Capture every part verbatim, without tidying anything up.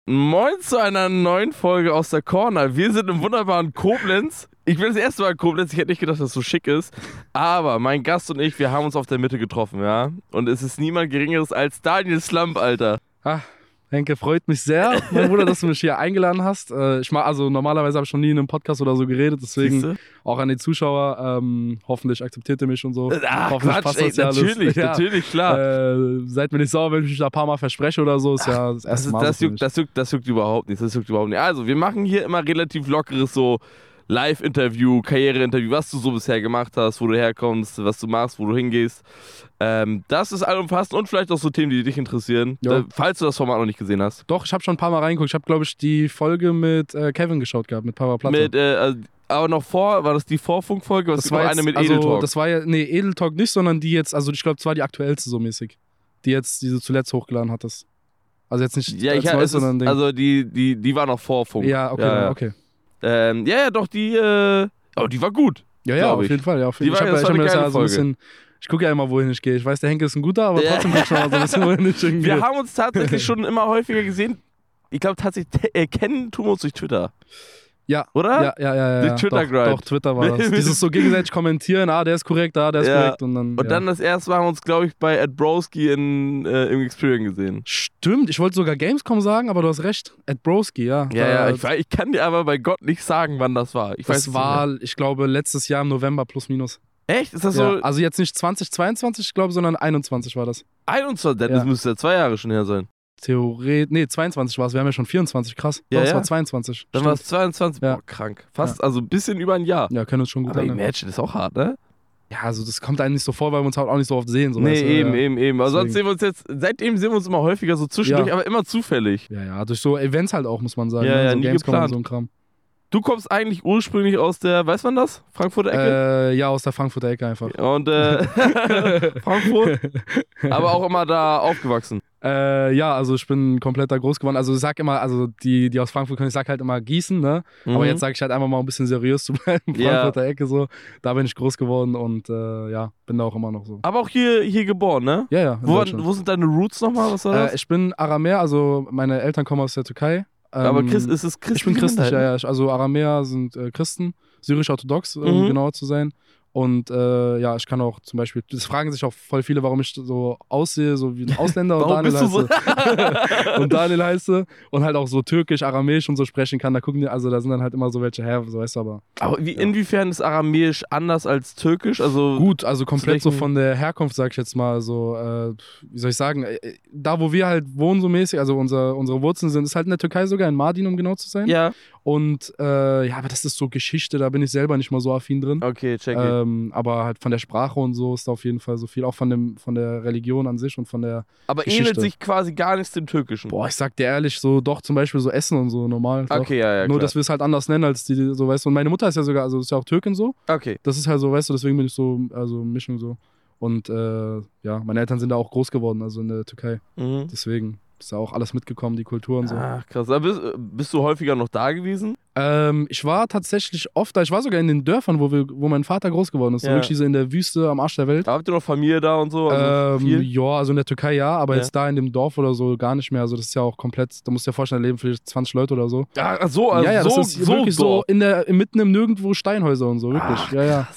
Moin zu einer neuen Folge aus der Corner. Wir sind im wunderbaren Koblenz. Ich bin das erste Mal in Koblenz. Ich hätte nicht gedacht, dass es so schick ist. Aber mein Gast und ich, wir haben uns auf der Mitte getroffen, ja. Und es ist niemand Geringeres als Daniel Slump, Alter. Ah, Henke, freut mich sehr, mein Bruder, dass du mich hier eingeladen hast. Äh, ich mach, also normalerweise habe ich schon nie in einem Podcast oder so geredet, deswegen Siehste? auch an die Zuschauer. Ähm, hoffentlich akzeptiert ihr mich und so. Ach, hoffentlich Quatsch, ey, ja natürlich, ja. natürlich, klar. Äh, seid mir nicht sauer, wenn ich mich da ein paar Mal verspreche oder so. Ist Ach, ja das das, erste ist, Mal. das, so für juckt, mich. das, juckt, das juckt überhaupt nicht. Das juckt überhaupt nicht. Also, wir machen hier immer relativ lockeres so Live-Interview, Karriere-Interview, was du so bisher gemacht hast, wo du herkommst, was du machst, wo du hingehst. Ähm, das ist allumfassend und vielleicht auch so Themen, die dich interessieren, Ja. da, falls du das Format noch nicht gesehen hast. Doch, ich habe schon ein paar Mal reingeguckt. Ich habe, glaube ich, die Folge mit äh, Kevin geschaut gehabt, mit Papa Platte. Mit, äh, also, aber noch vor, war das die Vorfunkfolge? Was das war noch jetzt, eine mit also, Edel Talk? Das war ja, nee, Edel Talk nicht, sondern die jetzt, also ich glaube, das war die aktuellste so mäßig. Die jetzt, die du zuletzt hochgeladen hattest. Also jetzt nicht ja, ich, als neues, es ist, sondern Ding. also die, die, die war noch vor Funk. Ja, okay, ja, ja. okay. Ähm, ja, ja, doch, die, äh, oh, die war gut. Ja, ja, glaub auf ich. jeden Fall. Ja, auf Die jeden war- Fall. Ich das habe war hab mir eine das ja geile so ein bisschen. Ich gucke ja immer, wohin ich gehe. Ich weiß, der Henke ist ein guter, aber Ja. trotzdem gucke ich schon mal so ein bisschen, wohin ich irgendwie. Wir haben uns tatsächlich schon immer häufiger gesehen. Ich glaube tatsächlich, äh, kennen tun wir uns durch Twitter. Ja. Oder? Ja, ja, ja. ja. Durch Twitter-Grind. Doch, doch, Twitter war das. Dieses so gegenseitig kommentieren, ah, der ist korrekt, ah, der ist Ja. korrekt. Und dann, Und ja. dann das erste Mal haben wir uns, glaube ich, bei Ed Broski in, äh, im Experian gesehen. Stimmt, ich wollte sogar Gamescom sagen, aber du hast recht. Ed Broski, ja. Ja, Da- ja, ich, weiß- ich kann dir aber bei Gott nicht sagen, wann das war. Ich weiß es Das nicht war, mehr. ich glaube, letztes Jahr im November plus minus. Echt? Ist das Ja. so Also jetzt nicht zwanzig zweiundzwanzig, ich glaube, sondern einundzwanzig war das. einundzwanzig? Ja. Das müsste ja zwei Jahre schon her sein. Theoretisch, nee, zweiundzwanzig war es. Wir haben ja schon vierundzwanzig, krass. Ja, Doch, es ja. war zweiundzwanzig. Dann Stimmt. war es zweiundzwanzig. Ja. Boah, krank. Fast, also ein bisschen über ein Jahr. Ja, können uns schon gut Aber erinnern. Imagine ist auch hart, ne? Ja, also das kommt einem nicht so vor, weil wir uns halt auch nicht so oft sehen. So, Nee, weißt du, eben, ja. eben, eben. Aber sonst Deswegen. sehen wir uns jetzt, seitdem sehen wir uns immer häufiger so zwischendurch, Ja. aber immer zufällig. Ja, ja, durch so Events halt auch, muss man sagen. Ja, ne? ja, so nie Gamescom geplant. und so ein Kram. Du kommst eigentlich ursprünglich aus der, weiß man das? Frankfurter Ecke? Äh, ja, aus der Frankfurter Ecke einfach. Und äh, Frankfurt, aber auch immer da aufgewachsen. Äh, ja, also ich bin komplett da groß geworden. Also ich sag immer, also die, die aus Frankfurt kommen, ich sag halt immer Gießen, ne? Aber Mhm. jetzt sage ich halt einfach mal ein bisschen seriös zu bleiben. Ja. Frankfurter Ecke so. Da bin ich groß geworden und äh, ja, bin da auch immer noch so. Aber auch hier, hier geboren, ne? Ja, ja. in Wo, Deutschland. wo sind deine Roots nochmal? Was war das? Äh, ich bin Aramäer, also meine Eltern kommen aus der Türkei. aber Ähm, Christ, ist es Christ? Ich bin christlich, ja, ja. Ich- Also Aramäer sind äh, Christen, syrisch-orthodox, um Mhm. genauer zu sein. Und äh, ja, ich kann auch zum Beispiel, das fragen sich auch voll viele, warum ich so aussehe, so wie ein Ausländer und Warum Daniel bist du so? heiße. und Daniel heiße und halt auch so türkisch, aramäisch und so sprechen kann. Da gucken die, also da sind dann halt immer so welche, hä, so weißt du, aber Aber wie, Ja. inwiefern ist Aramäisch anders als Türkisch? Also gut, also komplett so welchen- von der Herkunft, sag ich jetzt mal so, äh, wie soll ich sagen, äh, da wo wir halt wohnen so mäßig, also unser, unsere Wurzeln sind, ist halt in der Türkei sogar, in Mardin, um genau zu sein. Ja, Und äh, ja, aber das ist so Geschichte, da bin ich selber nicht mal so affin drin. okay, check it. Ähm, aber halt von der Sprache und so ist da auf jeden Fall so viel, auch von, dem, von der Religion an sich und von der. Aber Geschichte. ähnelt sich quasi gar nichts dem Türkischen. Boah, ich sag dir ehrlich, so doch zum Beispiel so Essen und so normal. Doch. Okay, ja, ja, Nur, klar. dass wir es halt anders nennen als die, so weißt du. Und meine Mutter ist ja sogar, also ist ja auch Türkin so. Okay. Das ist halt so, weißt du, deswegen bin ich so, also Mischung so. Und äh, ja, meine Eltern sind da auch groß geworden, also in der Türkei. Mhm. Deswegen ist da auch alles mitgekommen, die Kultur und so. Ach, krass. Aber bist, bist du häufiger noch da gewesen? Ähm, ich war tatsächlich oft da. Ich war sogar in den Dörfern, wo, wir, wo mein Vater groß geworden ist. So Ja. wirklich so in der Wüste am Arsch der Welt. Habt ihr noch Familie da und so? Also ähm, viel? ja, also in der Türkei ja, aber Ja. jetzt da in dem Dorf oder so gar nicht mehr. Also das ist ja auch komplett, da musst du dir vorstellen, da leben vielleicht zwanzig Leute oder so. Ach so, also ja, ja, so, das ist so, wirklich so Dorf. in der, mitten im Nirgendwo Steinhäuser und so, wirklich. Ach, ja, ja.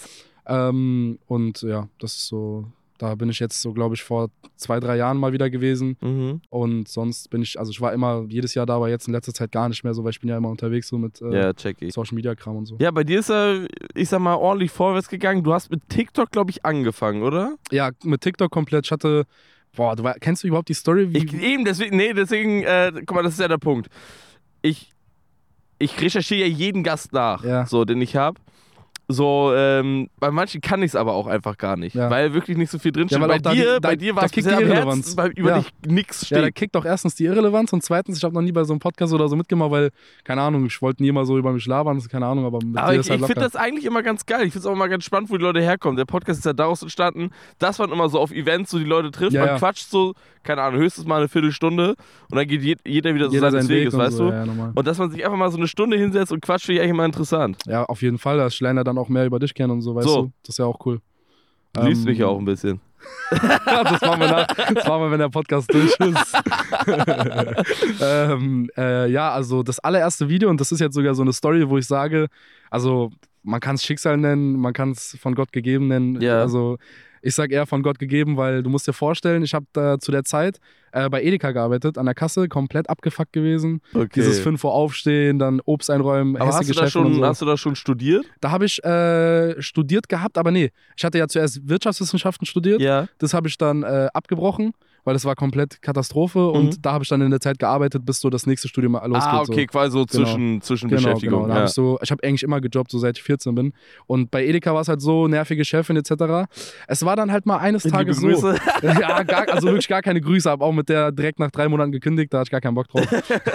Ähm, und ja, das ist so, da bin ich jetzt so, glaube ich, vor zwei, drei Jahren mal wieder gewesen. Mhm. Und sonst bin ich, also ich war immer jedes Jahr da, aber jetzt in letzter Zeit gar nicht mehr so, weil ich bin ja immer unterwegs so mit äh, Ja, check ich. Social Media Kram und so. Ja, bei dir ist er, ich sag mal, ordentlich vorwärts gegangen. Du hast mit TikTok, glaube ich, angefangen, oder? Ja, mit TikTok komplett. Ich hatte, boah, du, wei- kennst du überhaupt die Story? Wie, Ich, eben, deswegen, nee, deswegen, äh, guck mal, das ist ja der Punkt. Ich, ich recherchiere ja jeden Gast nach, Ja. so, den ich habe. So, ähm, bei manchen kann ich es aber auch einfach gar nicht, Ja. weil wirklich nicht so viel drinsteht. Ja, weil bei auch da dir, die- da- bei dir da war es kickt bisher die am Irrelevanz. Herzen, weil über Ja. dich nichts ja, da steht. kickt auch erstens die Irrelevanz und zweitens, ich habe noch nie bei so einem Podcast oder so mitgemacht, weil, keine Ahnung, ich wollte nie immer so über mich labern, das ist keine Ahnung, aber mit Aber dir ich, ist halt ich finde locker. das eigentlich immer ganz geil. Ich finde es auch immer ganz spannend, wo die Leute herkommen. Der Podcast ist ja daraus entstanden, dass man immer so auf Events so die Leute trifft. Ja, man ja. quatscht so, keine Ahnung, höchstens mal eine Viertelstunde und dann geht je, jeder wieder so Jeder seines seinen Weg Weges, und weißt so, du? ja, ja, normal. Und dass man sich einfach mal so eine Stunde hinsetzt und quatscht, finde ich eigentlich immer interessant. Ja, auf jeden Fall, ich lerne dann auch mehr über dich kennen und so, weißt So. du, das ist ja auch cool. Du liest Ähm, mich ja auch ein bisschen. das, machen wir nach, das machen wir, wenn der Podcast durch ist. ähm, äh, ja, also das allererste Video, und das ist jetzt sogar so eine Story, wo ich sage, also man kann es Schicksal nennen, man kann es von Gott gegeben nennen. Ja. Also ich sage eher von Gott gegeben, weil du musst dir vorstellen, ich habe da zu der Zeit äh, bei Edeka gearbeitet, an der Kasse, komplett abgefuckt gewesen. Okay. Dieses fünf Uhr aufstehen, dann Obst einräumen, Aber hast hässliche du, da Chefin und schon, so. hast du da schon studiert? Da habe ich äh, studiert gehabt, aber nee, ich hatte ja zuerst Wirtschaftswissenschaften studiert. Ja. Das habe ich dann äh, abgebrochen, weil das war komplett Katastrophe. Und Mhm. da habe ich dann in der Zeit gearbeitet, bis so das nächste Studium losgeht. Ah, okay, so. quasi so Genau. zwischen, zwischen Genau, Beschäftigung. genau. Da Ja. hab ich so, ich habe eigentlich immer gejobbt, so seit ich vierzehn bin. Und bei Edeka war es halt so, nervige Chefin et cetera. Es war dann halt mal eines Liebe Tages so. Grüße. Ja, gar, also wirklich gar keine Grüße, habe auch mit der direkt nach drei Monaten gekündigt, da hatte ich gar keinen Bock drauf.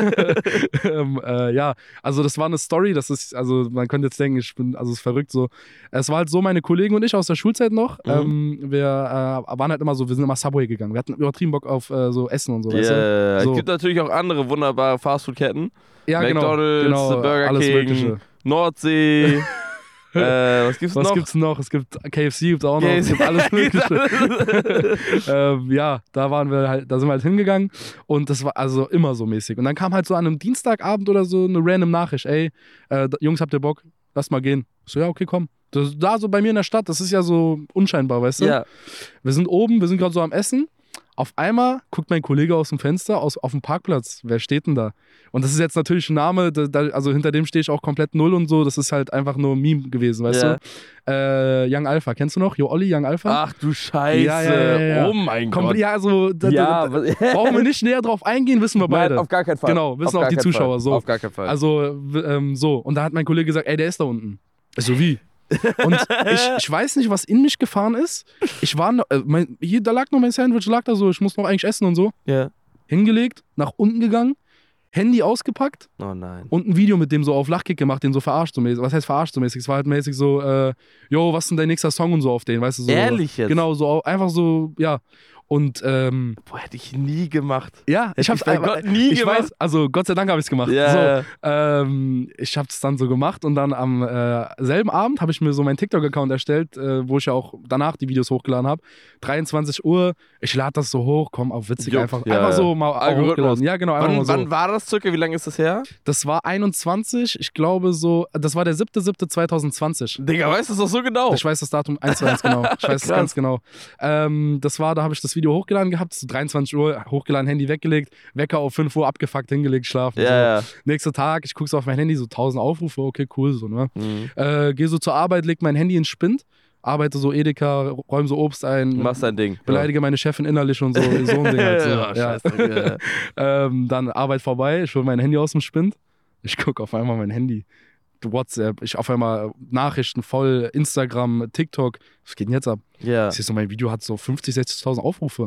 ähm, äh, ja, also das war eine Story, das ist, also man könnte jetzt denken, ich bin, also es ist verrückt so. Es war halt so, meine Kollegen und ich aus der Schulzeit noch, Mhm. ähm, wir äh, waren halt immer so, wir sind immer Subway gegangen. Wir hatten übertrieben Bock auf äh, so Essen und so, weißt du? Yeah. So. Es gibt natürlich auch andere wunderbare Fastfood-Ketten. Ja, McDonald's, genau, genau, Burger alles King, Mögliche. Nordsee. äh, was gibt's Was noch? gibt's noch? Es gibt K F C, gibt's auch noch, es gibt alles Mögliche. ähm, ja, da waren wir halt, da sind wir halt hingegangen und das war also immer so mäßig. Und dann kam halt so an einem Dienstagabend oder so eine random Nachricht, ey, äh, Jungs, habt ihr Bock? Lass mal gehen. Ich so, ja, okay, komm. Das, da so bei mir in der Stadt, das ist ja so unscheinbar, weißt du? Ja. Wir sind oben, wir sind gerade so am Essen. Auf einmal guckt mein Kollege aus dem Fenster, aus, auf dem Parkplatz. Wer steht denn da? Und das ist jetzt natürlich ein Name, da, da, also hinter dem stehe ich auch komplett null und so. Das ist halt einfach nur ein Meme gewesen, weißt Ja. du? Äh, Young Alpha, kennst du noch? Jo Olli, Young Alpha? Ach du Scheiße. Ja, ja, ja, ja. Oh mein Komm, Gott. ja, also, da, Ja, da, was- brauchen wir nicht näher drauf eingehen, wissen wir beide. Nein, auf gar keinen Fall. Genau, wissen Auf auch gar die keinen Zuschauer Fall. so. Auf gar keinen Fall. Also, w- ähm, so. Und da hat mein Kollege gesagt, ey, der ist da unten. Ich so, wie? Und ich, ich weiß nicht, was in mich gefahren ist. Ich war, noch, äh, mein, hier, da lag noch mein Sandwich, lag da so, ich muss noch eigentlich essen und so. Ja. Hingelegt, nach unten gegangen, Handy ausgepackt Oh nein. und ein Video mit dem so auf Lachkick gemacht, den so verarscht so mäßig. Was heißt verarscht so mäßig? Es war halt mäßig so, äh, yo, was ist denn dein nächster Song und so auf den, weißt du? So, Ehrlich jetzt? Genau, so einfach so, ja. Und ähm, Boah, hätte ich nie gemacht. ja, ich Hätte hab's ich bei einfach- Gott nie ich gemacht. weiß, also Gott sei Dank habe ich es gemacht. Ja. So, ähm, ich habe es dann so gemacht und dann am äh, selben Abend habe ich mir so meinen TikTok-Account erstellt, äh, wo ich ja auch danach die Videos hochgeladen habe. dreiundzwanzig Uhr, ich lade das so hoch, komm, auf witzig, Juckt, einfach, ja, einfach ja. so mal auch Algorithmus. hochgeladen. Ja, genau, einfach Wann, mal so. wann war das circa? Wie lange ist das her? Das war einundzwanzig, ich glaube so, das war der siebter siebter zweitausendzwanzig. Digga, weißt du das doch so genau? Ich weiß das Datum eins zu eins genau. Ich weiß es Krass. ganz genau. Ähm, das war, da habe ich das Video hochgeladen gehabt, so dreiundzwanzig Uhr, hochgeladen, Handy weggelegt, Wecker auf fünf Uhr abgefuckt, hingelegt, schlafen. Ja, so. ja. Nächster Tag, ich gucke so auf mein Handy, so tausend Aufrufe, okay, cool, so, ne? Mhm. Äh, Gehe so zur Arbeit, leg mein Handy in Spind, arbeite so Edeka, räume so Obst ein, Machst dein Ding. beleidige meine Chefin innerlich und so, so ein Ding halt so. Ja, ja. scheiße. ähm, dann Arbeit vorbei, ich hole mein Handy aus dem Spind, ich gucke auf einmal mein Handy. WhatsApp, ich auf einmal Nachrichten voll, Instagram, TikTok, was geht denn jetzt ab? Ja. Ich sehe so, mein Video hat so fünfzig, sechzigtausend Aufrufe.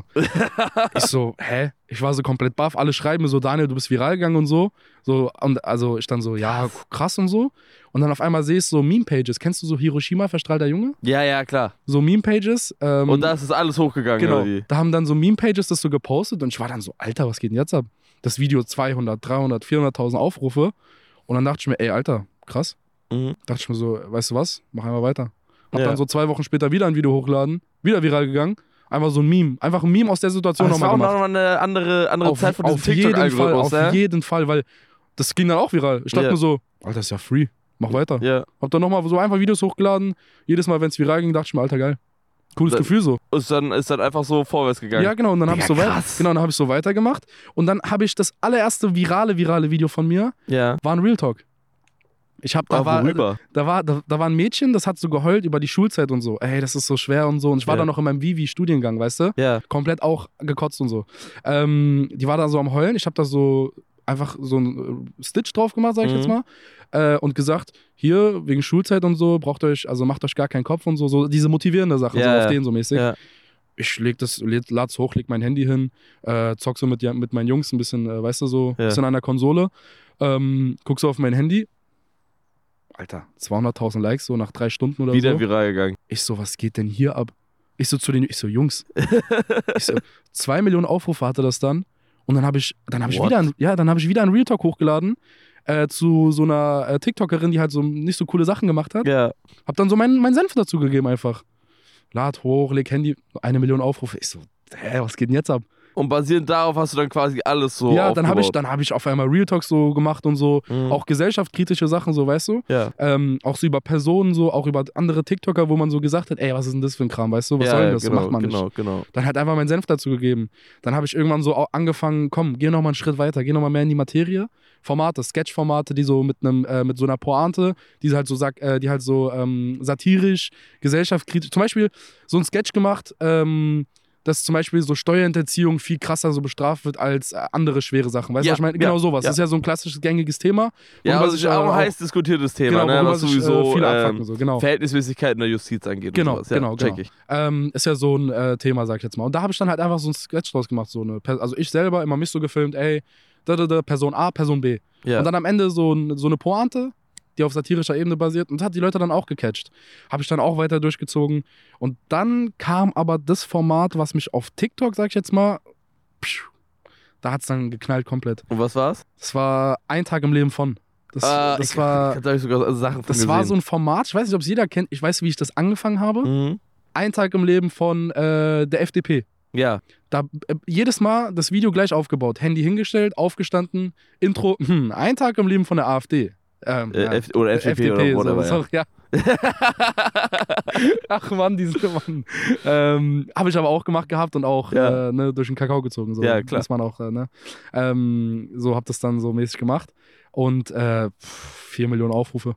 Ich so, hä? Ich war so komplett baff, alle schreiben mir so, Daniel, du bist viral gegangen und so. so und also ich dann so, ja, krass und so. Und dann auf einmal sehe ich so Meme-Pages. Kennst du so Hiroshima, verstrahlter Junge? Ja, ja, klar. So Meme-Pages. Ähm, Und da ist es alles hochgegangen, Genau, oder wie? da haben dann so Meme-Pages das so gepostet und ich war dann so, Alter, was geht denn jetzt ab? Das Video zweihundert, dreihundert, vierhunderttausend Aufrufe. Und dann dachte ich mir, ey, Alter, krass. Mhm. Dachte ich mir so, weißt du was? Mach einmal weiter. Hab Ja. dann so zwei Wochen später wieder ein Video hochgeladen, wieder viral gegangen. Einfach so ein Meme. Einfach ein Meme aus der Situation Aber das war nochmal auch gemacht. nochmal eine andere, andere Auf, Zeit von diesem auf jeden Fall, TikTok-Algorithmus, auf ne? jeden Fall, weil das ging dann auch viral. Ich dachte Ja. mir so, Alter, ist ja free. Mach weiter. Ja. Hab dann nochmal so einfach Videos hochgeladen. Jedes Mal, wenn es viral ging, dachte ich mir, Alter, geil. Cooles Da- Gefühl so. Ist dann, ist dann einfach so vorwärts gegangen. Ja, genau. Und dann habe ich, so Digga, weit- krass. genau, dann hab ich so weitergemacht. Und dann habe ich das allererste virale, virale Video von mir, Ja. war ein Real Talk. Ich hab, da, Ah, war, worüber? da, war, da, da war ein Mädchen, das hat so geheult über die Schulzeit und so. Ey, das ist so schwer und so. Und ich war Ja. da noch in meinem Vivi-Studiengang, weißt du? Ja. Komplett auch gekotzt und so. Ähm, die war da so am Heulen. Ich habe da so einfach so einen äh, Stitch drauf gemacht, sag ich Mhm. jetzt mal. Äh, und gesagt, hier, wegen Schulzeit und so, braucht euch, also macht euch gar keinen Kopf und so. So diese motivierende Sache, Ja, so auf ja. den so mäßig. Ja. Ich leg das, lad- lad's hoch, leg mein Handy hin, äh, zock so mit, mit meinen Jungs ein bisschen, äh, weißt du, so ein Ja. bisschen an der Konsole. Ähm, guck so auf mein Handy. Alter, zweihunderttausend Likes so nach drei Stunden oder Wieder so. viral gegangen. Ich so, was geht denn hier ab? Ich so zu den, ich so, Jungs. ich so, zwei Millionen Aufrufe hatte das dann. Und dann habe ich, dann habe ich What? wieder, ein, ja, dann habe ich wieder einen Real Talk hochgeladen äh, zu so einer äh, TikTokerin, die halt so nicht so coole Sachen gemacht hat. Ja. Hab dann so meinen mein Senf dazu gegeben einfach. lad hoch, leg Handy, eine Million Aufrufe. Ich so, hä, was geht denn jetzt ab? Und basierend darauf hast du dann quasi alles so Ja, dann habe ich, aufgebaut. dann hab ich auf einmal Real Talk so gemacht und so, Mhm. auch gesellschaftskritische Sachen, so, weißt du? Ja. Ähm, auch so über Personen, so, auch über andere TikToker, wo man so gesagt hat, ey, was ist denn das für ein Kram, weißt du? Was ja, soll denn das? Genau, Macht man genau, nicht. genau. Dann halt einfach meinen Senf dazu gegeben. Dann habe ich irgendwann so au- angefangen, komm, geh noch mal einen Schritt weiter, geh noch mal mehr in die Materie. Formate, Sketch-Formate, die so mit einem, äh, mit so einer Pointe, die halt so, sag, äh, die halt so ähm, satirisch, gesellschaftskritisch, zum Beispiel so ein Sketch gemacht, ähm, dass zum Beispiel so Steuerhinterziehung viel krasser so bestraft wird als äh, andere schwere Sachen. Weißt du, Ja, was ich meine? ja, Genau sowas. ja. Das ist ja so ein klassisches, gängiges Thema. Ja, worüber also sich, ist auch äh, ein heiß diskutiertes Thema, genau, ne? worüber Was sich, sowieso äh, viele ähm, abfacken, so, genau. Verhältnismäßigkeit in der Justiz angeht. Genau, und sowas. Ja, genau, check genau. ich. Ähm, ist ja so ein äh, Thema, sag ich jetzt mal. Und da habe ich dann halt einfach so ein Sketch draus gemacht. So eine, Per- also ich selber immer mich so gefilmt, ey, da, da, da, Person A, Person B. Ja. Und dann am Ende so, ein, so eine Pointe, die auf satirischer Ebene basiert, und das hat die Leute dann auch gecatcht. Habe ich dann auch weiter durchgezogen. Und dann kam aber das Format, was mich auf TikTok, sag ich jetzt mal, pschuh, da hat es dann geknallt komplett. Und was war's? Das war ein Tag im Leben von. Das, Ah, das ich, war, ich, ich hab sogar Sachen von das gesehen. war so ein Format, ich weiß nicht, ob es jeder kennt, ich weiß, wie ich das angefangen habe. Mhm. Ein Tag im Leben von äh, der F D P. Ja. Da äh, jedes Mal das Video gleich aufgebaut. Handy hingestellt, aufgestanden, Intro, hm, ein Tag im Leben von der AfD. Ähm, Äh, ja, F oder F D P, F D P oder whatever. so, sorry, ja. Ach Mann, diese Mann. Ähm, Habe ich aber auch gemacht gehabt und auch Ja. äh, ne, durch den Kakao gezogen. So. Ja, klar. Muss man auch, äh, ne? ähm, so hab das dann so mäßig gemacht. Und äh, pff, vier Millionen Aufrufe.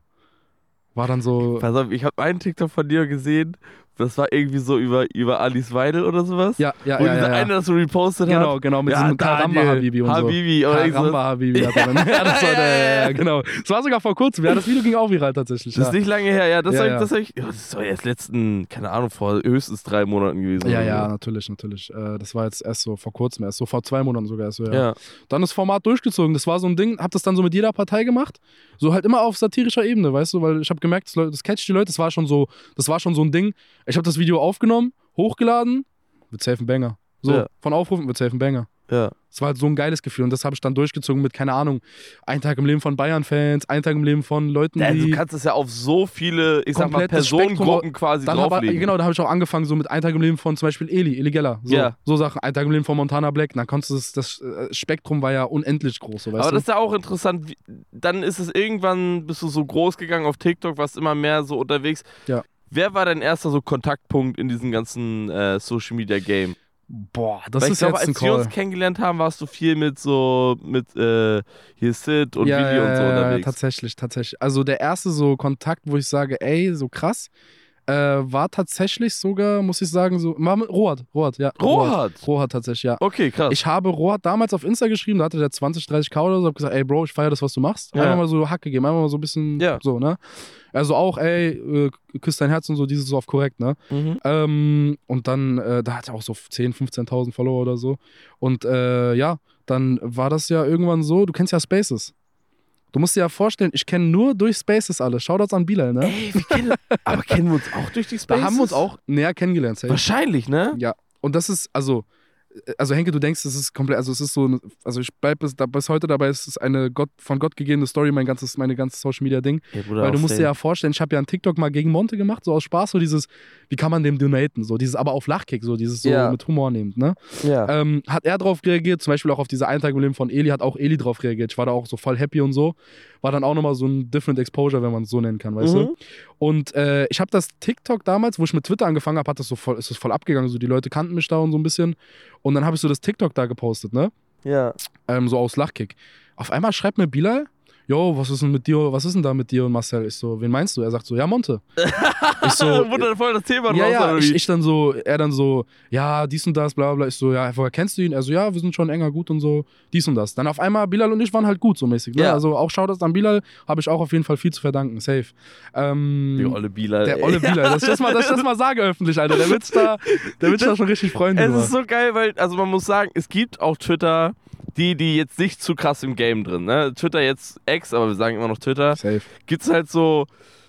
War dann so. Pass auf, ich habe einen TikTok von dir gesehen. Das war irgendwie so über, über Alice Weidel oder sowas. Ja, ja, Wo ja. dieser ja, ja. eine das so repostet Genau, hat. genau, mit Ja, diesem Daniel, Karamba Habibi und so. Habibi oder irgendwas. Karamba Habibi hat er dann. Ja, das war der, ja, genau. Das war sogar vor kurzem. Ja, das Video ging auch viral tatsächlich. Das Ja, ist nicht lange her, ja. Das Ja, war ja. das, hab ich, ja, das ist doch erst letzten, keine Ahnung, vor höchstens drei Monaten gewesen. ja, oder ja, so. natürlich, natürlich. Äh, das war jetzt erst so vor kurzem, erst so vor zwei Monaten sogar erst so, ja. Ja. Dann das Format durchgezogen. Das war so ein Ding, hab das dann so mit jeder Partei gemacht. So halt immer auf satirischer Ebene, weißt du, weil ich habe gemerkt, das, Leu- das catcht die Leute, das war schon so, das war schon so ein Ding. Ich habe das Video aufgenommen, hochgeladen, wird safe ein Banger. So, Ja. von Aufrufen wird safe ein Banger. Ja. Das war halt so ein geiles Gefühl und das habe ich dann durchgezogen mit, keine Ahnung, ein Tag im Leben von Bayern-Fans, ein Tag im Leben von Leuten, Ja, die... du kannst das ja auf so viele, ich sag mal, Komplettes Spektrum- Personengruppen quasi Dann hab, drauflegen. genau, da habe ich auch angefangen, so mit ein Tag im Leben von zum Beispiel Eli, Eli Geller. So, Ja. so Sachen. Ein Tag im Leben von Montana Black. Dann konntest du das, das äh, Spektrum war ja unendlich groß, so, weißt Aber du? das ist ja auch interessant. wie- Dann ist es irgendwann, bist du so groß gegangen auf TikTok, warst immer mehr so unterwegs. Ja. Wer war dein erster so Kontaktpunkt in diesem ganzen äh, Social Media Game? Boah, das Weil ist ich glaube, jetzt ein als wir Call. uns kennengelernt haben, warst du viel mit so, mit äh, hier Sid und ja, Willi und so ja, ja, unterwegs. tatsächlich, tatsächlich. Also der erste so Kontakt, wo ich sage, ey, so krass, äh, war tatsächlich sogar, muss ich sagen, so, war mit Rohat, Rohat, ja. Rohat? Rohat tatsächlich, ja. Okay, krass. Ich habe Rohat damals auf Insta geschrieben, da hatte der zwanzig, dreißig K oder so, hab gesagt, ey Bro, ich feiere das, was du machst. Ja. Einfach mal so Hack gegeben, einfach mal so ein bisschen Ja. so, ne? Also auch, ey, äh, küsst dein Herz und so, dieses so auf korrekt, ne? mhm. Ähm, und dann, äh, da hat er auch so zehntausend, fünfzehntausend Follower oder so. Und äh, ja, dann war das ja irgendwann so, du kennst ja Spaces. Du musst dir ja vorstellen, ich kenne nur durch Spaces alle. Shoutouts an Bilal, ne? Ey, wir kennen, aber kennen wir uns auch durch die Da Spaces? haben wir uns auch näher kennengelernt. Safe. Wahrscheinlich, ne? Ja, und das ist, also, also Henke, du denkst, es ist komplett, also es ist so, also ich bleib bis, da, bis heute dabei, es ist eine Gott, von Gott gegebene Story, mein ganzes, meine ganze Social Media Ding. Ja, Bruder, Weil du auch musst dir safe. ja vorstellen, ich habe ja einen TikTok mal gegen Monte gemacht, so aus Spaß, so dieses, wie kann man dem donaten, so dieses, aber auf Lachkick, so dieses so Ja. mit Humor nehmend, ne? Ja. Ähm, hat er drauf reagiert, zum Beispiel auch auf diese Eintag im Leben von Eli, hat auch Eli drauf reagiert. Ich war da auch so voll happy und so. War dann auch nochmal so ein different exposure, wenn man es so nennen kann, weißt Mhm. du? Und äh, ich habe das TikTok damals, wo ich mit Twitter angefangen habe, hat das so voll, ist das voll abgegangen. So die Leute kannten mich da und so ein bisschen. Und dann habe ich so das TikTok da gepostet, ne? ja. Ähm, so aus Lachkick. Auf einmal schreibt mir Bilal, yo, was ist denn mit dir, was ist denn da mit dir und Marcel? Ich so, wen meinst du? Er sagt so, ja, Monte. Ich so, Wurde voll das Thema ja, raus, ja, oder ich, wie? ich dann so, er dann so, ja, dies und das, bla bla. Ich so, ja, woher kennst du ihn? Er so, ja, wir sind schon enger gut und so, dies und das. Dann auf einmal, Bilal und ich waren halt gut, so mäßig. Ne? Ja. Also auch Shoutouts an Bilal, habe ich auch auf jeden Fall viel zu verdanken, safe. Ähm, Die olle Bilal. der ey. olle Bilal, dass ich das mal, dass ich das mal sage öffentlich, Alter. Der wird sich da, der wird sich da schon richtig freuen Es drüber. ist so geil, weil, also man muss sagen, es gibt auf Twitter die, die jetzt nicht zu krass im Game drin, ne? Twitter jetzt X, aber wir sagen immer noch Twitter. Safe. Gibt's halt so,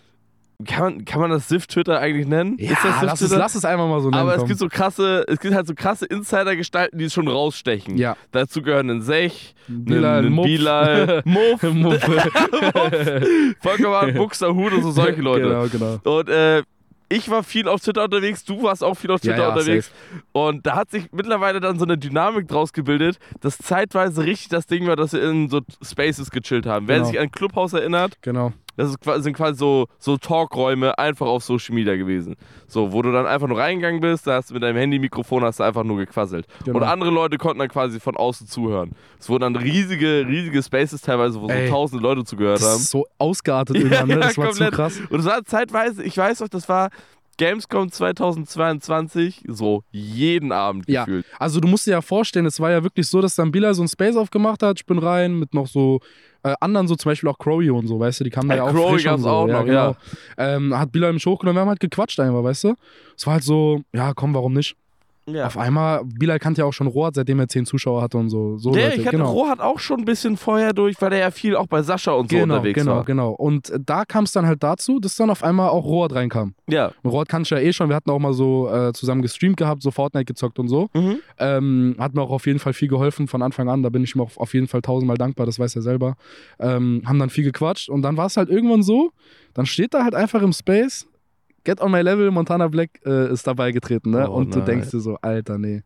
kann man, kann man das S I F-Twitter eigentlich nennen? Ja, ist das lass es, lass es einfach mal so nennen. Aber es komm. gibt so krasse, es gibt halt so krasse Insider-Gestalten, die es schon rausstechen. Ja. Dazu gehören ein Sech, Bilal, ein Muff. Bilal, Muff, Muff. Volkermann, Buxterhut und so solche Leute. Genau, genau. Und äh, ich war viel auf Twitter unterwegs, du warst auch viel auf Twitter ja, ja, unterwegs. safe. Und da hat sich mittlerweile dann so eine Dynamik draus gebildet, dass zeitweise richtig das Ding war, dass wir in so Spaces gechillt haben. Wer Genau. sich an Clubhouse erinnert, Genau. das ist, sind quasi so, so Talkräume einfach auf Social Media gewesen. So, wo du dann einfach nur reingegangen bist, da hast du mit deinem Handy-Mikrofon hast du einfach nur gequasselt. Genau. Und andere Leute konnten dann quasi von außen zuhören. Es wurden dann riesige, riesige Spaces teilweise, wo Ey, so tausende Leute zugehört Das haben. ist so ausgeartet irgendwann, ne? Das war komplett. zu krass. Und es war zeitweise, ich weiß noch, das war Gamescom zweitausendzweiundzwanzig, so jeden Abend Ja, gefühlt. also du musst dir ja vorstellen, es war ja wirklich so, dass dann Bilal so ein Space aufgemacht hat, ich bin rein, mit noch so äh, anderen, so zum Beispiel auch Crowley und so, weißt du, die kamen da Äh, ja auch Crowley frisch und gab's so. auch ja, noch, genau. ja. Ähm, hat Bilal mich hochgenommen, wir haben halt gequatscht einfach, weißt du. Es war halt so, ja komm, warum nicht? Ja. Auf einmal, Bilal kannte ja auch schon Rohat, seitdem er zehn Zuschauer hatte und so. so Der, Leute, ich hatte genau. Rohat auch schon ein bisschen vorher durch, weil der ja viel auch bei Sascha und so Genau, unterwegs genau, war. genau. Und da kam es dann halt dazu, dass dann auf einmal auch Rohat reinkam. Ja. Und Rohat kannte ich ja eh schon, wir hatten auch mal so äh, zusammen gestreamt gehabt, so Fortnite gezockt und so. Mhm. Ähm, hat mir auch auf jeden Fall viel geholfen von Anfang an, da bin ich ihm auch auf jeden Fall tausendmal dankbar, das weiß er selber. Ähm, haben dann viel gequatscht und dann war es halt irgendwann so, dann steht da halt einfach im Space, Get on my level, Montana Black äh, ist dabei getreten, ne? Oh, und du nein. denkst dir so, Alter, nee.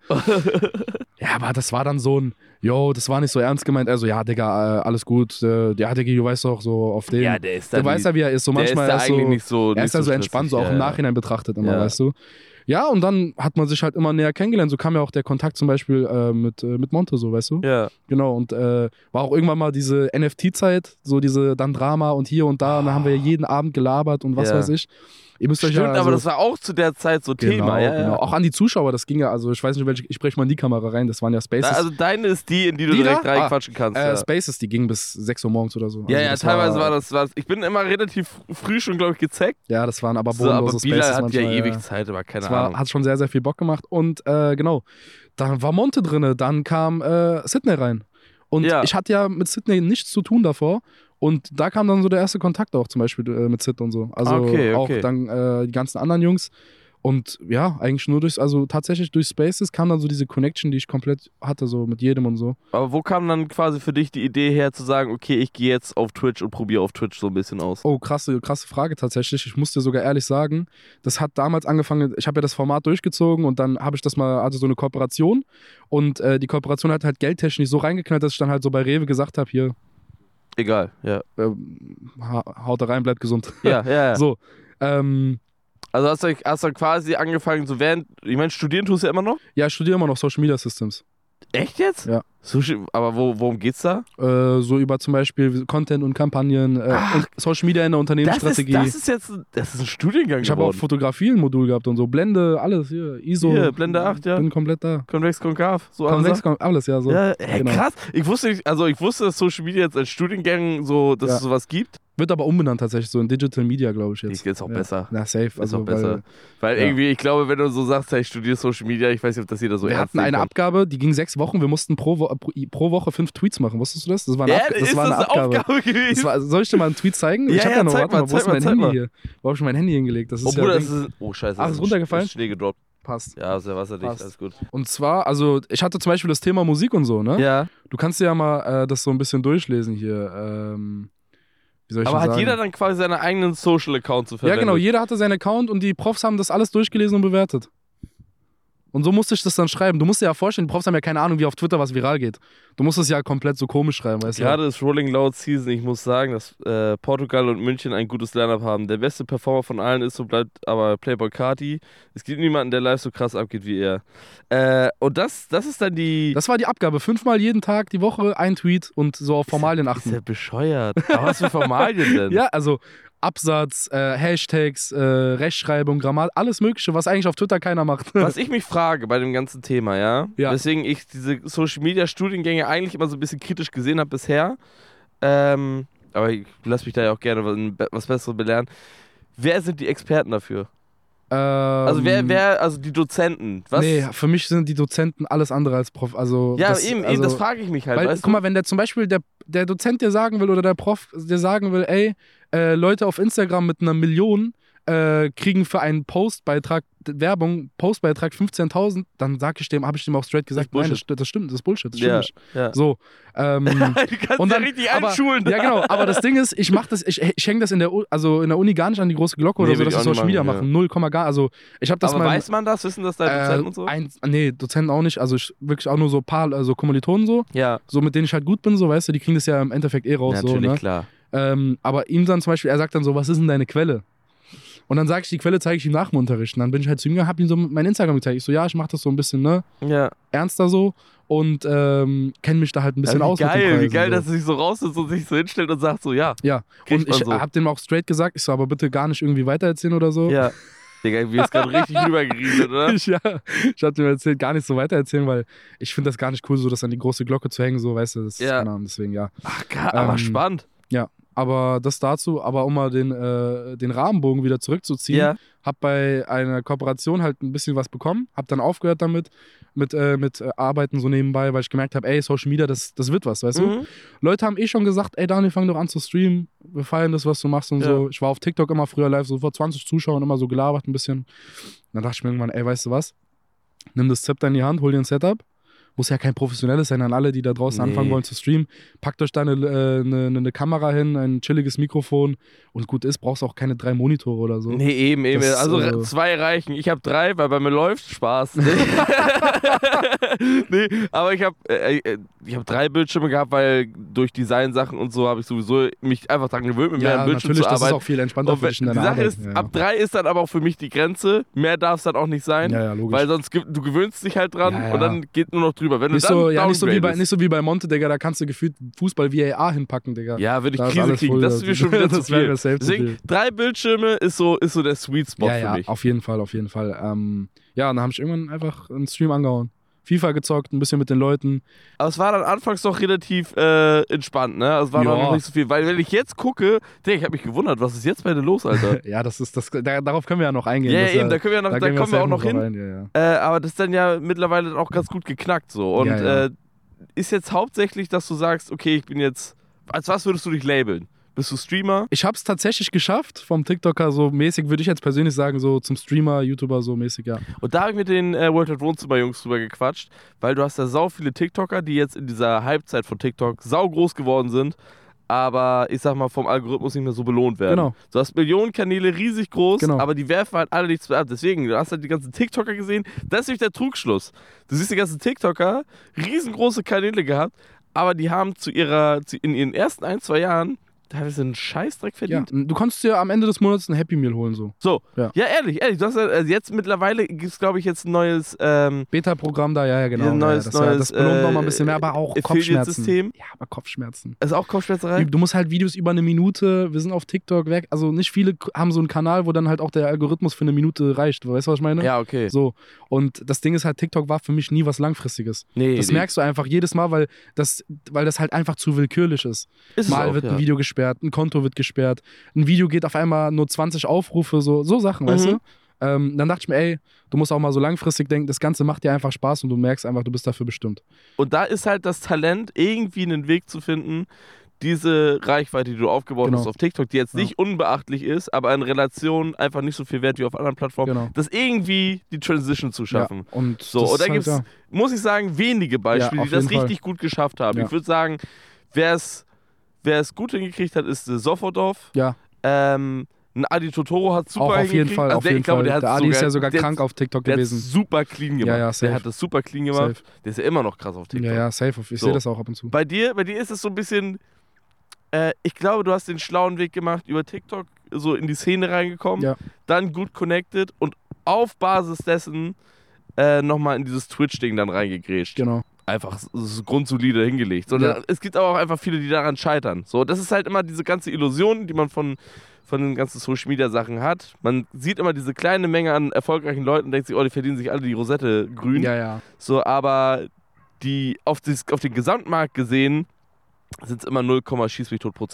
Ja, aber das war dann so ein, yo, das war nicht so ernst gemeint, also ja, Digga, äh, alles gut, äh, ja, Digga, du weißt doch, so auf den, Ja, der ist da der weiß ja, wie er ist, so der manchmal ist da er ist eigentlich so, nicht so. er nicht ist ja so stressig. entspannt, so auch ja, im ja. Nachhinein betrachtet immer, Ja. weißt du. Ja, und dann hat man sich halt immer näher kennengelernt. So kam ja auch der Kontakt zum Beispiel äh, mit, äh, mit Monte, so, weißt du? Ja. Genau, und äh, war auch irgendwann mal diese N F T-Zeit, so diese dann Drama und hier und da. Und da haben wir ja jeden Abend gelabert und was Ja. weiß ich. Ihr müsst euch Stimmt, ja, also, aber das war auch zu der Zeit so genau, Thema. Ja, genau. ja. Auch an die Zuschauer, das ging ja, also ich weiß nicht, welche, ich spreche mal in die Kamera rein, das waren ja Spaces. Da, also deine ist die, in die du Die direkt da? reinquatschen kannst. äh, ja. Spaces, die gingen bis sechs Uhr morgens oder so. Ja, Also ja, das teilweise war, das, war das. Ich bin immer relativ früh schon, glaube ich, gezeckt. Ja, das waren aber So, aber bodenlose Bilal Spaces hat ja manchmal, ewig Zeit, aber keine Das war, Ahnung. hat schon sehr, sehr viel Bock gemacht. Und äh, genau, dann war Monte drin, dann kam äh, Sydney rein. Und Ja. ich hatte ja mit Sydney nichts zu tun davor. Und da kam dann so der erste Kontakt auch zum Beispiel äh, mit Sid und so. Also Okay, auch okay. dann äh, die ganzen anderen Jungs. Und ja, eigentlich nur durch, also tatsächlich durch Spaces kam dann so diese Connection, die ich komplett hatte, so mit jedem und so. Aber wo kam dann quasi für dich die Idee her, zu sagen, okay, ich gehe jetzt auf Twitch und probiere auf Twitch so ein bisschen aus? Oh, krasse, krasse Frage tatsächlich. Ich muss dir sogar ehrlich sagen, das hat damals angefangen, ich habe ja das Format durchgezogen und dann habe ich das mal, also so eine Kooperation und äh, die Kooperation hat halt geldtechnisch so reingeknallt, dass ich dann halt so bei Rewe gesagt habe, hier, Egal, ja. äh, ha haut da rein, bleibt gesund. Ja, ja, ja. So, ähm, Also hast du, hast du quasi angefangen, so während, ich meine, studieren tust du ja immer noch? ja, ich studiere immer noch Social Media Systems. Echt jetzt? Ja. Sushi, aber wo, worum geht's da? Äh, so über zum Beispiel Content und Kampagnen äh, Ach, und Social Media in der Das ist, Unternehmensstrategie. das ist jetzt ein- das ist ein Studiengang Ich habe auch geworden. Fotografie ein Modul gehabt und so. Blende, alles hier. I S O. Hier, Blende acht, ja. Bin komplett da. Konvex, konkav, so alle Konvex, Sachen. kon alles, ja. So. Ja, ey, Genau. krass. Ich wusste nicht, also ich wusste, dass Social Media jetzt als Studiengang so, dass Ja. es sowas gibt. Wird aber umbenannt tatsächlich, so in Digital Media, glaube ich jetzt. Ich geht's auch ja. besser. Na, safe. Ist Also, auch besser. weil Weil ja. irgendwie, ich glaube, wenn du so sagst, hey, ich studiere Social Media, ich weiß nicht, ob das jeder so wir ernst hatten eine nehmen Abgabe, die ging sechs Wochen. Wir mussten pro, Wo pro, pro Woche fünf Tweets machen. Wusstest du das? Das war eine, Ja, Ab das ist war eine das eine Abgabe. Aufgabe gewesen? Das war, soll ich dir mal einen Tweet zeigen? Ja, ich habe ja, ja noch, zeig warte mal, mal, wo zeig ist mal, mein zeig Handy mal. hier? Wo habe ich mein Handy hingelegt? Das Oh, ist ja Bruder, Ding. das ist, oh, scheiße. Ach, das ist ein- runtergefallen? Ist Schnee gedroppt. Passt. Ja, ist ja wasserdicht, Passt. alles gut. Und zwar, also ich hatte zum Beispiel das Thema Musik und so, ne? Ja. Du kannst dir ja mal äh, das so ein bisschen durchlesen hier. Ähm, wie soll ich Aber denn hat sagen? jeder dann quasi seinen eigenen Social-Account zu Ja, verwenden? genau, jeder hatte seinen Account und die Profs haben das alles durchgelesen und bewertet. Und so musste ich das dann schreiben. Du musst dir ja vorstellen, die Profs haben ja keine Ahnung, wie auf Twitter was viral geht. Du musst es ja komplett so komisch schreiben, weißt du? Gerade ist Rolling Loud Season. Ich muss sagen, dass äh, Portugal und München ein gutes Line-Up haben. Der beste Performer von allen ist, so bleibt aber Playboy Carti. Es gibt niemanden, der live so krass abgeht wie er. Äh, und das, das ist dann die... Das war die Abgabe. Fünfmal jeden Tag, die Woche, ein Tweet und so auf Formalien Ist achten. ja bescheuert. Aber was für Formalien denn? Ja, also Absatz, äh, Hashtags, äh, Rechtschreibung, Grammatik, alles Mögliche, was eigentlich auf Twitter keiner macht. Was ich mich frage bei dem ganzen Thema, ja, Ja. weswegen ich diese Social-Media-Studiengänge eigentlich immer so ein bisschen kritisch gesehen habe bisher, ähm, aber ich lasse mich da ja auch gerne was, was Besseres belehren. Wer sind die Experten dafür? Ähm, Also wer, wer, also die Dozenten? Was? Nee, für mich sind die Dozenten alles andere als Prof. Also ja, das, eben, also, eben, das frage ich mich halt. Weil, weißt guck du? mal, wenn der zum Beispiel der, der Dozent dir sagen will oder der Prof dir sagen will, ey, äh, Leute auf Instagram mit einer Million äh, kriegen für einen Postbeitrag, Werbung, Postbeitrag fünfzehntausend, dann sag ich dem, habe ich dem auch straight gesagt, das nein, das, das stimmt, das ist Bullshit, das stimmt ja, nicht. Ja. So, ähm, du kannst und dann, ja richtig aber, einschulen. Ja, genau, aber das Ding ist, ich mach das, ich, ich hänge das in der, U, also in der Uni gar nicht an die große Glocke oder Nee, so, will dass ich ich auch Social nicht Media machen, machen, ja. null Komma gar, also ich habe das aber mal... weiß man das, wissen das deine Dozenten äh, und so? Ein, nee, Dozenten auch nicht, also ich, wirklich auch nur so ein paar, also Kommilitonen so, Ja. so mit denen ich halt gut bin, so, weißt du, die kriegen das ja im Endeffekt eh raus, Ja, so, natürlich, ne? klar. Ähm, aber ihm dann zum Beispiel, er sagt dann so, was ist denn deine Quelle? Und dann sage ich, die Quelle zeige ich ihm nach dem Unterricht. Und dann bin ich halt zu ihm gegangen, hab ihm so mein Instagram gezeigt. Ich so, ja, ich mache das so ein bisschen, ne, Ja. ernster so und ähm, kenne mich da halt ein bisschen Ja, wie aus mit den geil, Preisen, wie geil, so. dass er sich so raus ist und sich so hinstellt und sagt so, ja. Ja, Kriegt und man ich so. hab dem auch straight gesagt, ich so, aber bitte gar nicht irgendwie weitererzählen oder so. Ja. Digga, wir ist gerade richtig rübergerieselt, oder? Ich, ja, ich hab dem erzählt, gar nicht so weitererzählen, weil ich finde das gar nicht cool, so das an die große Glocke zu hängen, so, weißt du, das ist, Ja. keine Ahnung, deswegen, ja. Ach, geil, aber Ähm, spannend. Ja, aber das dazu, aber um mal den, äh, den Rahmenbogen wieder zurückzuziehen, Ja. hab bei einer Kooperation halt ein bisschen was bekommen, hab dann aufgehört damit, mit, äh, mit äh, Arbeiten so nebenbei, weil ich gemerkt habe, ey, Social Media, das, das wird was, weißt du? Mhm. Leute haben eh schon gesagt, ey Daniel, fang doch an zu streamen, wir feiern das, was du machst und Ja. so. Ich war auf TikTok immer früher live, so vor zwanzig Zuschauern, immer so gelabert ein bisschen. Dann dachte ich mir irgendwann, ey, weißt du was? Nimm das Zepter in die Hand, hol dir ein Setup. Muss ja kein professionelles sein an alle, die da draußen Nee. anfangen wollen zu streamen. Packt euch da eine, äh, eine, eine Kamera hin, ein chilliges Mikrofon und gut ist, brauchst auch keine drei Monitore oder so. Nee, eben, eben. Das, also äh, zwei reichen. Ich habe drei, weil bei mir läuft Spaß. Nee, aber ich habe äh, äh, ich hab drei Bildschirme gehabt, weil durch Designsachen und so habe ich sowieso mich einfach daran gewöhnt, mit Ja, mehreren Bildschirmen natürlich, zu das ist arbeiten. auch viel entspannter Und für wenn, dich in die deiner Sache Arbeit. ist, ja, ab drei ist dann aber auch für mich die Grenze. Mehr darf es dann auch nicht sein. ja, ja, logisch. Weil sonst gibt, du gewöhnst dich halt dran Ja, ja. und dann geht nur noch drüber. Wenn nicht, du dann so, ja, nicht, so wie bei, downgradest. nicht so wie bei Monte, Digga, da kannst du gefühlt Fußball V A R hinpacken, Digga. Ja, würde ich Da ist Krise alles kriegen. voll, Das ist mir schon wieder zu das wäre viel. mir safe zu Deswegen, viel. drei Bildschirme ist so, ist so der Sweet Spot Ja, für ja, mich. auf jeden Fall, auf jeden Fall. Ähm, ja, und dann habe ich irgendwann einfach einen Stream angehauen. FIFA gezockt, ein bisschen mit den Leuten. Aber es war dann anfangs doch relativ äh, entspannt, ne? Also es war Ja. noch nicht so viel. Weil wenn ich jetzt gucke, Digga, ich habe mich gewundert, was ist jetzt bei dir los, Alter? Ja, das ist, das, da, darauf können wir ja noch eingehen. Ja, Das, ja, eben, äh, da können wir, noch, da gehen kommen wir safe auch noch hin. rein, ja, ja. Äh, aber das ist dann ja mittlerweile auch ganz gut geknackt so. Und Ja, ja. Äh, ist jetzt hauptsächlich, dass du sagst, okay, ich bin jetzt, als was würdest du dich labeln? Bist du Streamer? Ich habe es tatsächlich geschafft, vom TikToker so mäßig, würde ich jetzt persönlich sagen, so zum Streamer, YouTuber so mäßig, ja. Und da habe ich mit den äh, World at Wohnzimmer Jungs drüber gequatscht, weil du hast ja sau viele TikToker, die jetzt in dieser Halbzeit von TikTok sau groß geworden sind, aber ich sag mal vom Algorithmus nicht mehr so belohnt werden. Genau. Du hast Millionen Kanäle riesig groß, Genau. aber die werfen halt alle nichts mehr ab. Deswegen, du hast halt die ganzen TikToker gesehen, das ist nämlich der Trugschluss. Du siehst die ganzen TikToker, riesengroße Kanäle gehabt, aber die haben zu ihrer, zu, in ihren ersten ein, zwei Jahren teilweise einen Scheißdreck ja. verdient. Du konntest dir am Ende des Monats ein Happy Meal holen, so. So, Ja. ja. ehrlich, ehrlich. Du hast ja, also jetzt mittlerweile gibt es, glaube ich, jetzt ein neues ähm, Beta-Programm da, ja, ja, genau. Ein neues- ja, das, ja, das neues, belohnt äh, noch mal ein bisschen mehr, aber auch Kopfschmerzen. Affiliate-System. Ja, aber Kopfschmerzen. Ist auch Kopfschmerzerei? Du musst halt Videos über eine Minute, wir sind auf TikTok weg, also nicht viele k- haben so einen Kanal, wo dann halt auch der Algorithmus für eine Minute reicht. Weißt du, was ich meine? Ja, okay. So, und das Ding ist halt, TikTok war für mich nie was Langfristiges. Nee, Das nee. merkst du einfach jedes Mal, weil das, weil das halt einfach zu willkürlich ist. Ist es Mal auch, wird ja. ein Video gesperrt, ein Konto wird gesperrt, ein Video geht auf einmal nur zwanzig Aufrufe, so, so Sachen, weißt Mhm. du? Ähm, dann dachte ich mir, ey, du musst auch mal so langfristig denken, das Ganze macht dir einfach Spaß und du merkst einfach, du bist dafür bestimmt. Und da ist halt das Talent, irgendwie einen Weg zu finden, diese Reichweite, die du aufgebaut Genau. hast auf TikTok, die jetzt Ja. nicht unbeachtlich ist, aber in Relation einfach nicht so viel wert wie auf anderen Plattformen, Genau. das irgendwie die Transition zu schaffen. Ja, und So, das und da ist halt, gibt es, ja. muss ich sagen, wenige Beispiele, Ja, die auf das jeden Fall. richtig gut geschafft haben. Ja. Ich würde sagen, wer es wer es gut hingekriegt hat, ist äh, Sofodov. Ja, Ähm, ein Adi Totoro hat super auch auf jeden hingekriegt. Fall, Also auf der, jeden ich glaube, Fall. Der, hat Der Adi ist ja sogar der krank hat, auf TikTok der gewesen. hat super clean gemacht. Ja, ja, safe. der hat das super clean gemacht. Safe. Der ist ja immer noch krass auf TikTok. Ja, ja, safe. Ich So. sehe das auch ab und zu. Bei dir, bei dir ist es so ein bisschen, äh, ich glaube, du hast den schlauen Weg gemacht, über TikTok so in die Szene reingekommen, Ja. dann gut connected und auf Basis dessen äh, nochmal in dieses Twitch-Ding dann reingegrätscht. Genau. Einfach so grundsolide hingelegt. Sondern Ja. es gibt aber auch einfach viele, die daran scheitern. So, das ist halt immer diese ganze Illusion, die man von, von den ganzen Social-Media-Sachen hat. Man sieht immer diese kleine Menge an erfolgreichen Leuten und denkt sich, oh, die verdienen sich alle die Rosette grün. Ja, ja. So, aber die auf, das, auf den Gesamtmarkt gesehen sind es immer null, schieß mich tot Prozent.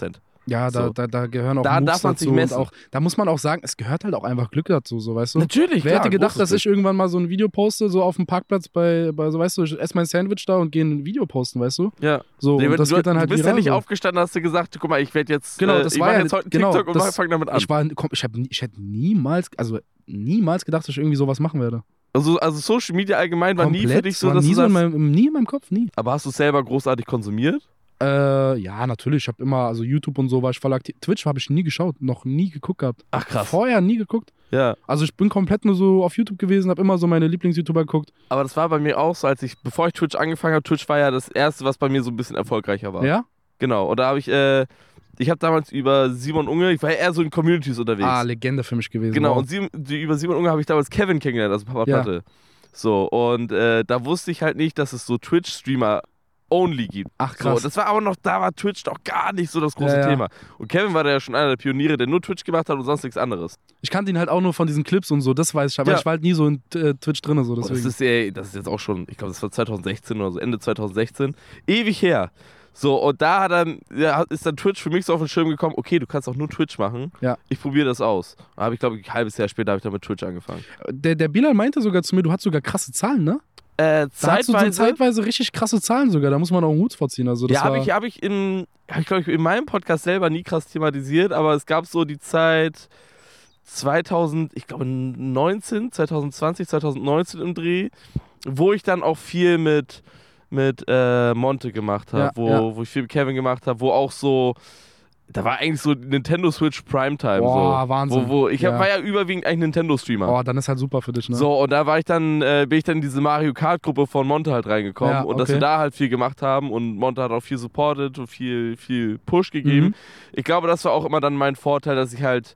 Ja, da, So. da, da gehören auch Da Moves darf man dazu sich und messen. auch, da muss man auch sagen, es gehört halt auch einfach Glück dazu, so, weißt du? Natürlich, Wer klar, hätte gedacht, großes dass ich irgendwann mal so ein Video poste, so auf dem Parkplatz bei, bei so, weißt du, ich esse mein Sandwich da und gehe ein Video posten, weißt du? Ja. So, Nee, und das du, geht dann halt du bist viral, ja nicht so. aufgestanden, hast du gesagt, guck mal, ich werde jetzt, Genau, äh, das ich war mache ja, jetzt heute einen genau, TikTok und das- fange damit an. Ich war, komm, ich habe ich hätte niemals, also niemals gedacht, dass ich irgendwie sowas machen werde. Also, also Social Media allgemein war nie für dich so, war dass nie du so in sagst, meinem, nie in meinem Kopf, nie. aber hast du es selber großartig konsumiert? Äh, ja, natürlich. Ich habe immer, also YouTube und so war ich voll aktiv. Twitch habe ich nie geschaut, noch nie geguckt gehabt. Ach krass. Vorher nie geguckt. Ja, Also ich bin komplett nur so auf YouTube gewesen, habe immer so meine Lieblings-YouTuber geguckt. aber das war bei mir auch so, als ich, bevor ich Twitch angefangen habe, Twitch war ja das erste, was bei mir so ein bisschen erfolgreicher war. Ja? Genau, und da habe ich, äh, ich habe damals über Simon Unge, ich war ja eher so in Communities unterwegs. Ah, Legende für mich gewesen. Genau, wow. und Simon, die, über Simon Unge habe ich damals Kevin kennengelernt, also Papa Ja. Platte. So, und äh, da wusste ich halt nicht, dass es so Twitch-Streamer only gibt. Ach So, krass. das war aber noch, da war Twitch doch gar nicht so das große Ja, ja. Thema. Und Kevin war da ja schon einer der Pioniere, der nur Twitch gemacht hat und sonst nichts anderes. Ich kannte ihn halt auch nur von diesen Clips und so, das weiß ich. Aber Ja. ich war halt nie so in äh, Twitch drin. So, Und das deswegen. ist, ey, das ist jetzt auch schon, ich glaube, das war zwanzig sechzehn oder so, Ende zwanzig sechzehn. Ewig her. So, und da hat dann, ja, ist dann Twitch für mich so auf den Schirm gekommen, okay, du kannst auch nur Twitch machen. Ja. Ich probiere das aus. Da habe ich, glaube ich, ein halbes Jahr später habe ich dann mit Twitch angefangen. Der, der Bilal meinte sogar zu mir, du hast sogar krasse Zahlen, ne? Äh, Da hast du so zeitweise, zeitweise richtig krasse Zahlen sogar. Da muss man auch einen Hut vorziehen. Also das ja, habe war, ich, hab ich, in, hab ich glaube ich, in meinem Podcast selber nie krass thematisiert, aber es gab so die Zeit zweitausend, ich glaube neunzehn, zwanzig zwanzig, zwanzig neunzehn im Dreh, wo ich dann auch viel mit, mit äh, Monte gemacht habe, Ja, wo, ja. wo ich viel mit Kevin gemacht habe, wo auch so, da war eigentlich so Nintendo Switch Primetime. Boah, so, Wahnsinn. Wo, wo, ich hab, Ja. war ja überwiegend eigentlich Nintendo-Streamer. Oh, dann ist halt super für dich, ne? So, und da war ich dann, äh, bin ich dann in diese Mario Kart-Gruppe von Monte halt reingekommen Ja, und dass okay. wir da halt viel gemacht haben und Monte hat auch viel supported und viel, viel Push gegeben. Mhm. Ich glaube, das war auch immer dann mein Vorteil, dass ich halt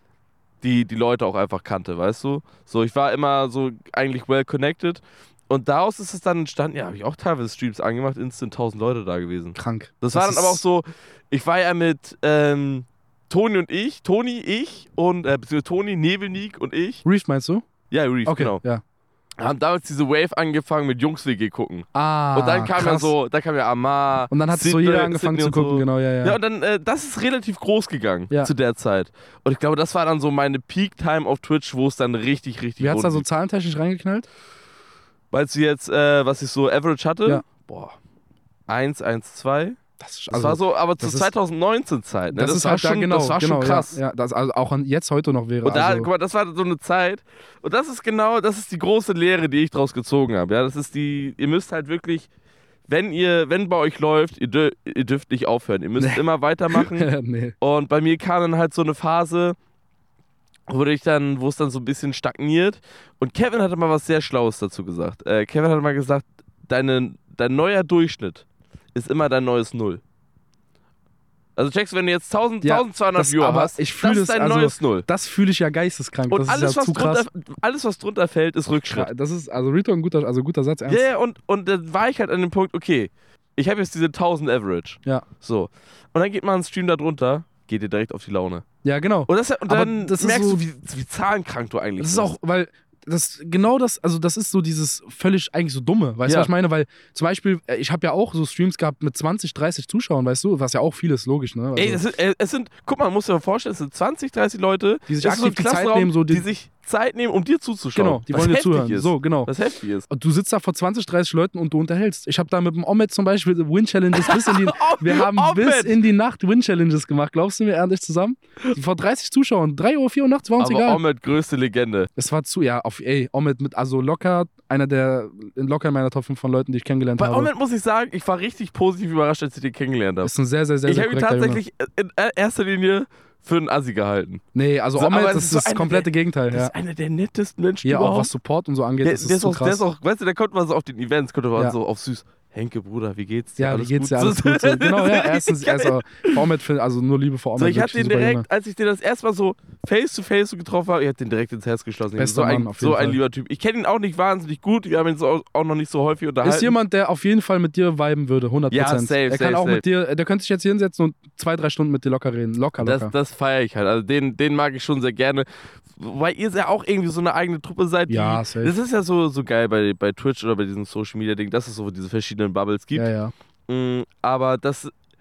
die, die Leute auch einfach kannte, weißt du? So, ich war immer so eigentlich well connected und daraus ist es dann entstanden, ja, habe ich auch teilweise Streams angemacht, instant tausend Leute da gewesen. Krank. Das, war dann ist- aber auch so, ich war ja mit ähm, Toni und ich, Toni, ich und, äh, beziehungsweise Toni, Nebelnik und ich. Reef meinst du? Ja, Reef, Okay, genau. ja. Haben damals diese Wave angefangen mit Jungs-W G gucken. Ah, und dann kam ja krass. so, da kam ja Amar. Und dann hat so Sydney- jeder angefangen Sydney zu und gucken, so. genau, ja, ja. Ja, und dann, äh, das ist relativ groß gegangen Ja. zu der Zeit. Und ich glaube, das war dann so meine Peak-Time auf Twitch, wo es dann richtig, richtig Wie hat's da rund so lief. zahlentechnisch reingeknallt? Weißt du jetzt, äh, was ich so Average hatte? Ja. Boah. eins, eins, zwei. Das, ist, Das also, war so, aber zur das ist- zwanzig neunzehn Zeit. Ne? das, ist war halt schon, da genau, das war genau, schon krass. Ja, ja, das also auch an, jetzt heute noch wäre. Und da, also, guck mal, das war so eine Zeit. Und das ist genau, das ist die große Lehre, die ich draus gezogen habe. Ja, das ist die, ihr müsst halt wirklich, wenn ihr, wenn bei euch läuft, ihr, dür, ihr dürft nicht aufhören. Ihr müsst immer weitermachen. nee. Und bei mir kam dann halt so eine Phase, wo ich dann, wo es dann so ein bisschen stagniert. Und Kevin hatte mal was sehr Schlaues dazu gesagt. Äh, Kevin hat mal gesagt, deine, dein neuer Durchschnitt ist immer dein neues Null. Also checkst, wenn du jetzt tausend, Ja, tausendzweihundert das- Viewer aber hast, ich fühl das ist das, dein also, neues Null. Das fühle ich ja geisteskrank. Und das alles, ist ja was zu krass. drunter, alles, was drunter fällt, ist Rückschritt. Das ist, also Reto, ein guter, also guter Satz, Ja, ernst. ja, und, und dann war ich halt an dem Punkt, okay, ich habe jetzt diese tausend Average. Ja. So. Und dann geht mal ein Stream da drunter, geht dir direkt auf die Laune. Ja, genau. Und, das, und Aber dann das ist merkst so- du, wie, wie zahlenkrank du eigentlich Das ist bist. auch, weil das genau das, also das ist so dieses völlig eigentlich so dumme, weißt du, Ja. was ich meine? Weil zum Beispiel, äh, ich habe ja auch so Streams gehabt mit zwanzig, dreißig Zuschauern, weißt du, was ja auch viel ist, logisch, ne? Also, Ey, es sind, äh, es sind, guck mal, man muss sich mal vorstellen, es sind zwanzig, dreißig Leute, Die sich das ist so ein aktiv die Zeit Klassenraum, nehmen, so die, die- sich Zeit nehmen, um dir zuzuschauen. genau, die was wollen dir heftig zuhören. Ist. So, genau. Was heftig ist. Und du sitzt da vor zwanzig, dreißig Leuten und du unterhältst. Ich habe da mit dem Omet zum Beispiel Win-Challenges bis in die, wir haben bis Omet! in die Nacht Win-Challenges gemacht. Glaubst du mir ehrlich zusammen? Vor dreißig Zuschauern, drei Uhr, vier Uhr nachts, war uns Aber egal. Omet, größte Legende. Es war zu, ja, auf, ey, Omet mit, also locker, einer der, locker in meiner Top fünf von Leuten, die ich kennengelernt Bei habe. Omet muss ich sagen, ich war richtig positiv überrascht, als ich den kennengelernt habe. Ist ein sehr, sehr, sehr, Ich sehr habe ihn korrekter Junge. tatsächlich in erster Linie für einen Assi gehalten. Nee, also So, Omet, aber das das ist ist so das einer komplette der- Gegenteil, Das ja. ist einer der nettesten Menschen Hier auch überhaupt. was Support und so angeht, der, das ist der, ist zu auch, der krass. ist auch, weißt du, der kommt mal so auf den Events, kommt mal Ja. so auf süß. Henke, Bruder, wie geht's dir? Ja, wie Alles geht's gut? dir? Alles gut. So, genau, ja, erstens, also, Omet, also nur Liebe vor Omet. So, ich hatte wirklich den super direkt, Junge. als ich den das erste Mal so face to face so getroffen habe, ich hatte den direkt ins Herz geschlossen. Bester so ein, Mann, auf jeden so ein Fall. lieber Typ. Ich kenne ihn auch nicht wahnsinnig gut, wir haben ihn so auch noch nicht so häufig unterhalten. Ist jemand, der auf jeden Fall mit dir viben würde, hundert Prozent. Ja, safe, er kann safe, auch safe. mit dir, der könnte sich jetzt hier hinsetzen und zwei, drei Stunden mit dir locker reden. Locker, locker. Das, das feiere ich halt. Also den, den mag ich schon sehr gerne. Weil ihr ja auch irgendwie so eine eigene Truppe seid. Die, Ja, safe. Das ist ja so, so geil bei, bei Twitch oder bei diesem Social Media Ding, dass es so diese verschiedenen Bubbles gibt. ja, ja. Mm, aber das,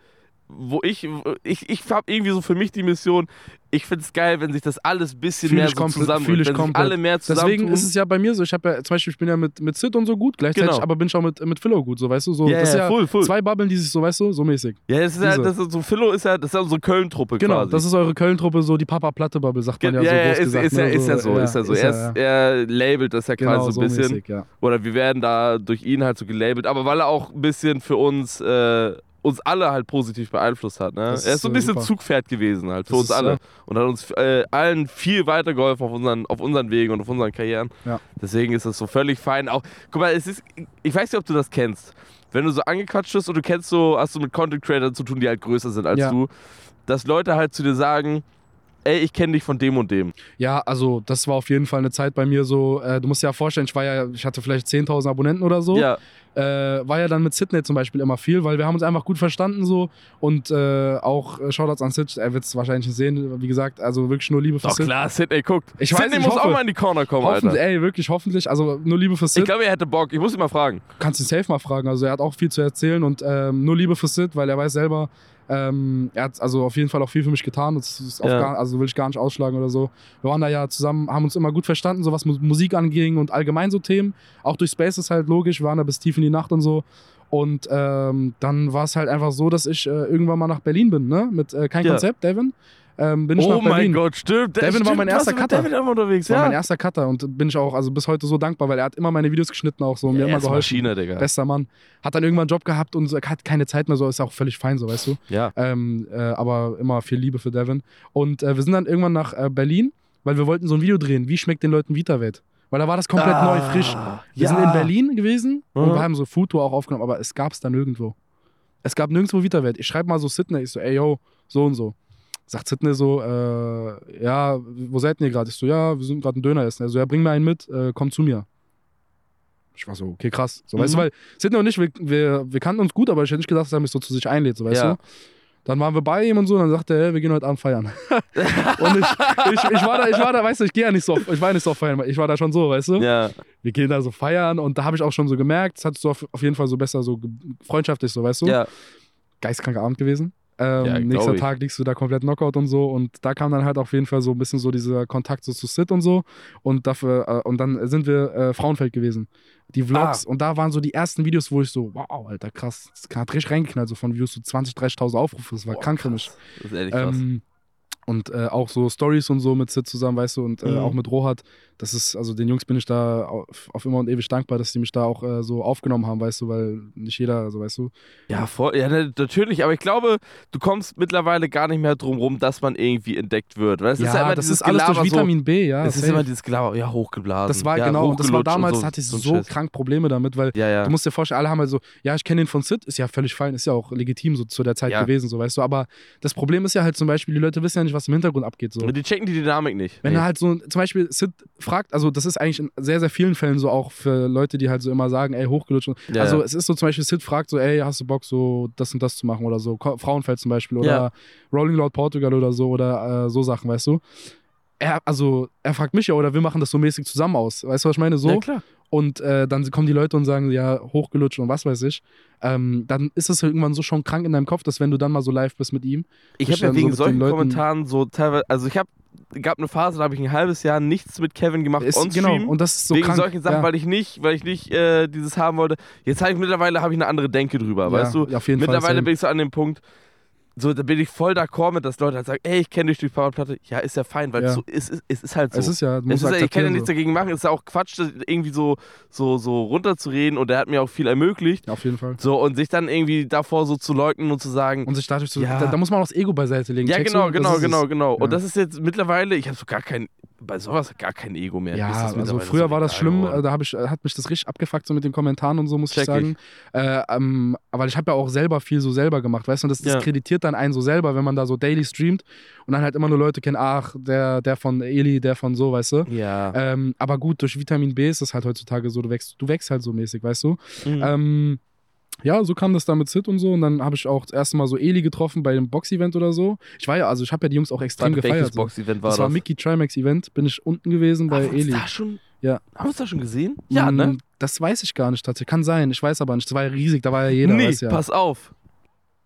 wo ich, ich, ich habe irgendwie so für mich die Mission, ich finde es geil, wenn sich das alles ein bisschen Fühl mehr ich so komplett, zusammenbringt, fühl ich wenn sich komplett. alle mehr zusammentun. Deswegen ist es ja bei mir so, ich habe ja, zum Beispiel, ich bin ja mit, mit Sid und so gut, gleichzeitig, Genau. aber bin ich auch mit, mit Philo gut, so, weißt du, so, Ja, das ist ja, ja voll, voll. zwei Bubbeln, die sich so, weißt du, so mäßig. Ja, das ist ja, Diese. das ist so, Philo ist ja, das ist ja unsere Köln-Truppe Genau, quasi. das ist eure Köln-Truppe, so die Papa-Platte-Bubble, sagt man ja, ja, so ja, groß ist, gesagt. ist, ja, ne? ist ja so, ja, ist ja so. ist Er, ja, ist, er labelt das ja genau, quasi so ein bisschen. mäßig, ja. Oder wir werden da durch ihn halt so gelabelt, aber weil er auch ein bisschen für uns, äh, uns alle halt positiv beeinflusst hat. Ne? Er Das ist ist, so ein äh, bisschen super. Zugpferd gewesen halt für Das uns ist, alle. ja. Und hat uns äh, allen viel weitergeholfen auf unseren, auf unseren Wegen und auf unseren Karrieren. Ja. Deswegen ist das so völlig fein. Auch, guck mal, es ist, ich weiß nicht, ob du das kennst. Wenn du so angequatscht bist und du kennst so, hast du mit Content Creators zu tun, die halt größer sind als Ja. du, dass Leute halt zu dir sagen, ey, ich kenne dich von dem und dem. Ja, also das war auf jeden Fall eine Zeit bei mir so, äh, du musst dir ja vorstellen, ich war ja, ich hatte vielleicht zehntausend Abonnenten oder so. Ja. Äh, war ja dann mit Sidney zum Beispiel immer viel, weil wir haben uns einfach gut verstanden so und äh, auch äh, Shoutouts an Sid, er wird es wahrscheinlich nicht sehen, wie gesagt, also wirklich nur Liebe für Doch Sid. klar, Sidney guckt. Ich weiß, Sidney ich muss hoffe. auch mal in die Corner kommen, Hoffentlich, Alter. ey, wirklich, hoffentlich, also nur Liebe für Sid. Ich glaube, er hätte Bock. Ich muss ihn mal fragen. Kannst ihn safe mal fragen, also er hat auch viel zu erzählen und ähm, nur Liebe für Sid, weil er weiß selber, ähm, er hat also auf jeden Fall auch viel für mich getan, das ist auch Ja. gar, also will ich gar nicht ausschlagen oder so. Wir waren da ja zusammen, haben uns immer gut verstanden, so was Mu- Musik anging und allgemein so Themen, auch durch Spaces halt logisch, wir waren da bis tief in die Nacht und so. Und ähm, dann war es halt einfach so, dass ich äh, irgendwann mal nach Berlin bin, ne? Mit äh, Kein Ja. Konzept, Devin. Ähm, bin ich Oh nach Berlin. mein Gott, stimmt. Devin stimmt, war mein du warst erster mit Cutter. Devin auch unterwegs, Das war ja. mein erster Cutter und bin ich auch also bis heute so dankbar, weil er hat immer meine Videos geschnitten auch so und mir Er immer ist geholfen. Maschine, Digga. Bester Mann. Hat dann irgendwann einen Job gehabt und so, hat keine Zeit mehr, so ist auch völlig fein, so weißt du. Ja. Ähm, äh, aber immer viel Liebe für Devin. Und äh, wir sind dann irgendwann nach äh, Berlin, weil wir wollten so ein Video drehen. Wie schmeckt den Leuten VitaVet? Weil da war das komplett Ah, neu, frisch. Wir ja. sind in Berlin gewesen und Mhm. wir haben so Foto auch aufgenommen, aber es gab es da nirgendwo. Es gab nirgendwo VitaVet. Ich schreibe mal so Sidney, ich so, ey yo, so und so. Sagt Sidney so, äh, ja, wo seid ihr gerade? Ich so, ja, wir sind gerade einen Döner essen. Er so, ja, bring mir einen mit, äh, komm zu mir. Ich war so, okay, krass. So, weißt du, Mhm. weil Sidney und ich, wir, wir, wir kannten uns gut, aber ich hätte nicht gedacht, dass er mich so zu sich einlädt, so, weißt Ja. du. Dann waren wir bei ihm und so, und dann sagte er, hey, wir gehen heute Abend feiern. und ich, ich, ich, war da, ich war da, weißt du, ich gehe ja nicht so, oft- ich war nicht so oft feiern, ich war da schon so, weißt du. Ja. Wir gehen da so feiern und da habe ich auch schon so gemerkt, es hat so auf, auf jeden Fall so besser, so ge- freundschaftlich, so, weißt du. Ja. Geistkranker Abend gewesen. Ähm, Ja, glaub nächster ich. Tag liegst du da komplett Knockout und so und da kam dann halt auf jeden Fall so ein bisschen so dieser Kontakt so zu Sid und so und dafür äh, und dann sind wir äh, Frauenfeld gewesen. Die Vlogs Ah. und da waren so die ersten Videos, wo ich so, wow, Alter, krass, das hat richtig reingeknallt, so von Views so zwanzig, dreißigtausend Aufrufe, das war Boah, krank für mich. Das ist ehrlich krass. Ähm, und äh, auch so Stories und so mit Sid zusammen, weißt du, und äh, Mhm. auch mit Rohat. Das ist, also den Jungs bin ich da auf, auf immer und ewig dankbar, dass die mich da auch äh, so aufgenommen haben, weißt du, weil nicht jeder, also weißt du. Ja, voll, ja, ne, natürlich, aber ich glaube, du kommst mittlerweile gar nicht mehr drum rum, dass man irgendwie entdeckt wird. Weil es ja, ist ja immer das dieses ist alles durch Gelaber Vitamin B, ja. so, es ist safe. immer dieses Gelaber, ja, hochgeblasen. Das war ja, genau, das war hochgelutscht und damals, so, hatte ich so so ein Schiss. krank Probleme damit, weil Ja, ja. du musst dir vorstellen, alle haben halt so, ja, ich kenne den von Sid, ist ja völlig fein, ist ja auch legitim so zu der Zeit Ja. gewesen, so, weißt du, aber das Problem ist ja halt zum Beispiel, die Leute wissen ja nicht, was im Hintergrund abgeht, so. Die checken die Dynamik nicht. Wenn Nee. er halt so, zum Beispiel Sid fragt, also das ist eigentlich in sehr, sehr vielen Fällen so auch für Leute, die halt so immer sagen, ey, hochgelutscht. Und, Ja, also ja. es ist so zum Beispiel, Sid fragt so, ey, hast du Bock so das und das zu machen oder so, Ko- Frauenfeld zum Beispiel oder Ja. Rolling Loud Portugal oder so oder äh, so Sachen, weißt du. Er, also er fragt mich ja, oder wir machen das so mäßig zusammen aus, weißt du, was ich meine? So. Ja, klar. Und äh, dann kommen die Leute und sagen, ja, hochgelutscht und was weiß ich. Ähm, dann ist es irgendwann so schon krank in deinem Kopf, dass wenn du dann mal so live bist mit ihm. Ich dich habe ja dann wegen mit den solchen Leuten- Kommentaren so teilweise, also ich habe, gab eine Phase, da habe ich ein halbes Jahr nichts mit Kevin gemacht Ist, on genau, Stream. und das ist so wegen krank. solchen Sachen, ja. weil ich nicht, weil ich nicht äh, dieses haben wollte. Jetzt habe ich mittlerweile habe ich eine andere Denke drüber, weißt du? Ja, auf jeden Fall. Mittlerweile same. bin ich so an dem Punkt, so, da bin ich voll d'accord mit, dass Leute halt sagen, ey, ich kenne dich durch die Powerplatte. Ja, ist ja fein, weil Ja. es, so, es, ist, es ist halt so. Es ist ja, du Es musst ist, ja- ich kann ja akzeptieren, nichts so. dagegen machen. Es ist ja auch Quatsch, das irgendwie so, so, so runterzureden und er hat mir auch viel ermöglicht. Ja, auf jeden Fall. So, und sich dann irgendwie davor so zu leugnen und zu sagen, Und sich dadurch zu, Ja. da, da muss man auch das Ego beiseite legen. ja, checkst genau, du? Das genau, ist genau, es. genau. Ja. Und das ist jetzt mittlerweile, ich habe so gar kein, bei sowas gar kein Ego mehr. Mir ist Ja, das also mittlerweile früher so war das egal schlimm, geworden. äh, da hab ich, äh, hat mich das richtig abgefuckt so mit den Kommentaren und so, muss Check ich sagen. Äh, ähm, aber ich habe ja auch selber viel so selber gemacht, weißt du, und das Ja. diskreditiert dann einen so selber, wenn man da so daily streamt und dann halt immer nur Leute kennen, ach, der, der von Eli, der von so, weißt du. Ja. Ähm, aber gut, durch Vitamin B ist es halt heutzutage so, du wächst, du wächst halt so mäßig, weißt du. Mhm. Ähm, ja, so kam das dann mit Sid und so. Und dann habe ich auch das erste Mal so Eli getroffen bei dem Box-Event oder so. Ich war ja, also ich habe ja die Jungs auch extrem Warte, welches gefeiert. So. Box-Event war Das das? war Mickey Trimax Event, bin ich unten gewesen bei Haben wir uns Eli. da schon, Ja. Haben wir uns da schon gesehen? Ja, Mm, ne? Das weiß ich gar nicht tatsächlich. Kann sein, ich weiß aber nicht. Das war ja riesig, da war ja jeder, nee, weiß ja. pass auf.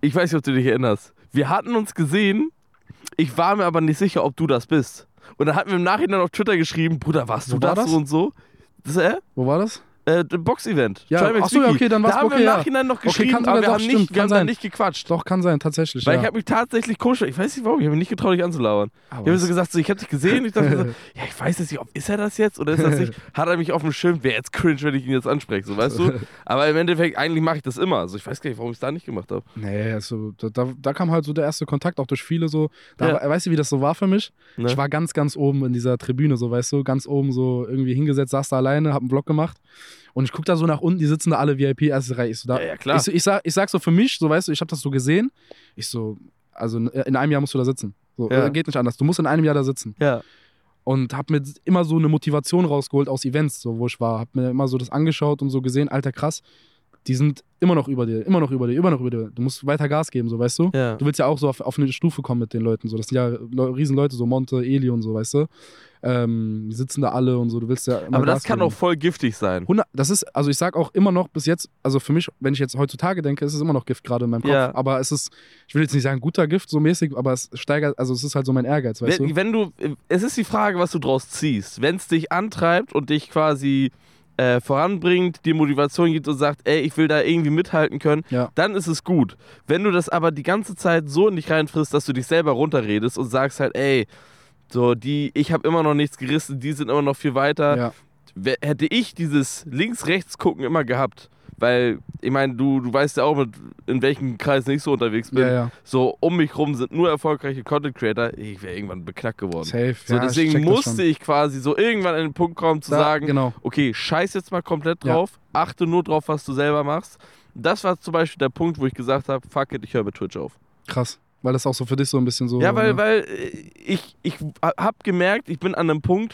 ich weiß nicht, ob du dich erinnerst. Wir hatten uns gesehen, ich war mir aber nicht sicher, ob du das bist. Und dann hatten wir im Nachhinein auf Twitter geschrieben, Bruder, warst Wo du war das das? so und so? Das, äh? Wo war das? Äh, Box-Event. Ja, achso, ja, okay, dann war's Da haben okay, wir im ja. Nachhinein noch Okay, geschrieben, kann aber sogar wir doch, haben, stimmt, nicht, wir kann haben da sein. nicht gequatscht. Doch, kann sein, tatsächlich, Weil ja. ich habe mich tatsächlich komisch, ich weiß nicht warum, ich habe mich nicht getraut, dich anzulauern. Aber ich habe mir was? so gesagt, so, ich habe dich gesehen, ich dachte so, ja, ich weiß jetzt nicht, ob ist er das jetzt oder ist das nicht? Hat er mich auf dem Schirm, wäre jetzt cringe, wenn ich ihn jetzt anspreche, so, weißt du? Aber im Endeffekt, eigentlich mache ich das immer. Also ich weiß gar nicht, warum ich es da nicht gemacht habe. Nee, also, da, da, da kam halt so der erste Kontakt, auch durch viele so. Da, Ja. Weißt du, wie das so war für mich? Ne? Ich war ganz, ganz oben in dieser Tribüne, so, weißt du, ganz oben so irgendwie hingesetzt, saß da alleine, hab einen Vlog gemacht. Und ich guck da so nach unten, die sitzen da alle V I P, erste Reihe. Ich so, da, Ja, ja, klar. Ich, so, ich, sag, ich sag so für mich, so weißt du, ich habe das so gesehen. Ich so, also in einem Jahr musst du da sitzen. So, Ja. Geht nicht anders. Du musst in einem Jahr da sitzen. Ja. Und hab mir immer so eine Motivation rausgeholt aus Events, so wo ich war. Hab mir immer so das angeschaut und so gesehen, alter krass, die sind immer noch über dir, immer noch über dir, immer noch über dir. Du musst weiter Gas geben, so weißt du. Ja. Du willst ja auch so auf, auf eine Stufe kommen mit den Leuten. So. Das sind ja Le- Riesenleute, so Monte, Eli und so, weißt du. Ähm, die sitzen da alle und so, du willst ja immer Aber das Gas kann geben. auch voll giftig sein. hundert Das ist, also ich sag auch immer noch bis jetzt, also für mich, wenn ich jetzt heutzutage denke, ist es immer noch Gift gerade in meinem Kopf. Ja. Aber es ist, ich will jetzt nicht sagen guter Gift, so mäßig, aber es steigert, also es ist halt so mein Ehrgeiz, weißt Wenn, du? wenn du, es ist die Frage, was du draus ziehst. Wenn es dich antreibt und dich quasi äh, voranbringt, dir Motivation gibt und sagt, ey, ich will da irgendwie mithalten können, Ja. dann ist es gut. Wenn du das aber die ganze Zeit so in dich reinfrisst, dass du dich selber runterredest und sagst halt, ey, so die, ich habe immer noch nichts gerissen, die sind immer noch viel weiter. Ja. Wer- Hätte ich dieses Links-Rechts-Gucken immer gehabt, weil, ich meine, du, du weißt ja auch, mit, in welchen Kreisen ich so unterwegs bin. Ja, ja. So, um mich rum sind nur erfolgreiche Content-Creator. Ich wäre irgendwann beknackt geworden. Safe. So, ja, ich deswegen check das musste schon. ich quasi so irgendwann an den Punkt kommen, zu Da, sagen, Genau. okay, scheiß jetzt mal komplett Ja. drauf, achte nur drauf, was du selber machst. Das war zum Beispiel der Punkt, wo ich gesagt habe, fuck it, ich höre mit Twitch auf. Krass. Weil das auch so für dich so ein bisschen so. Ja, weil, ne? weil äh, ich, ich habe gemerkt, ich bin an einem Punkt,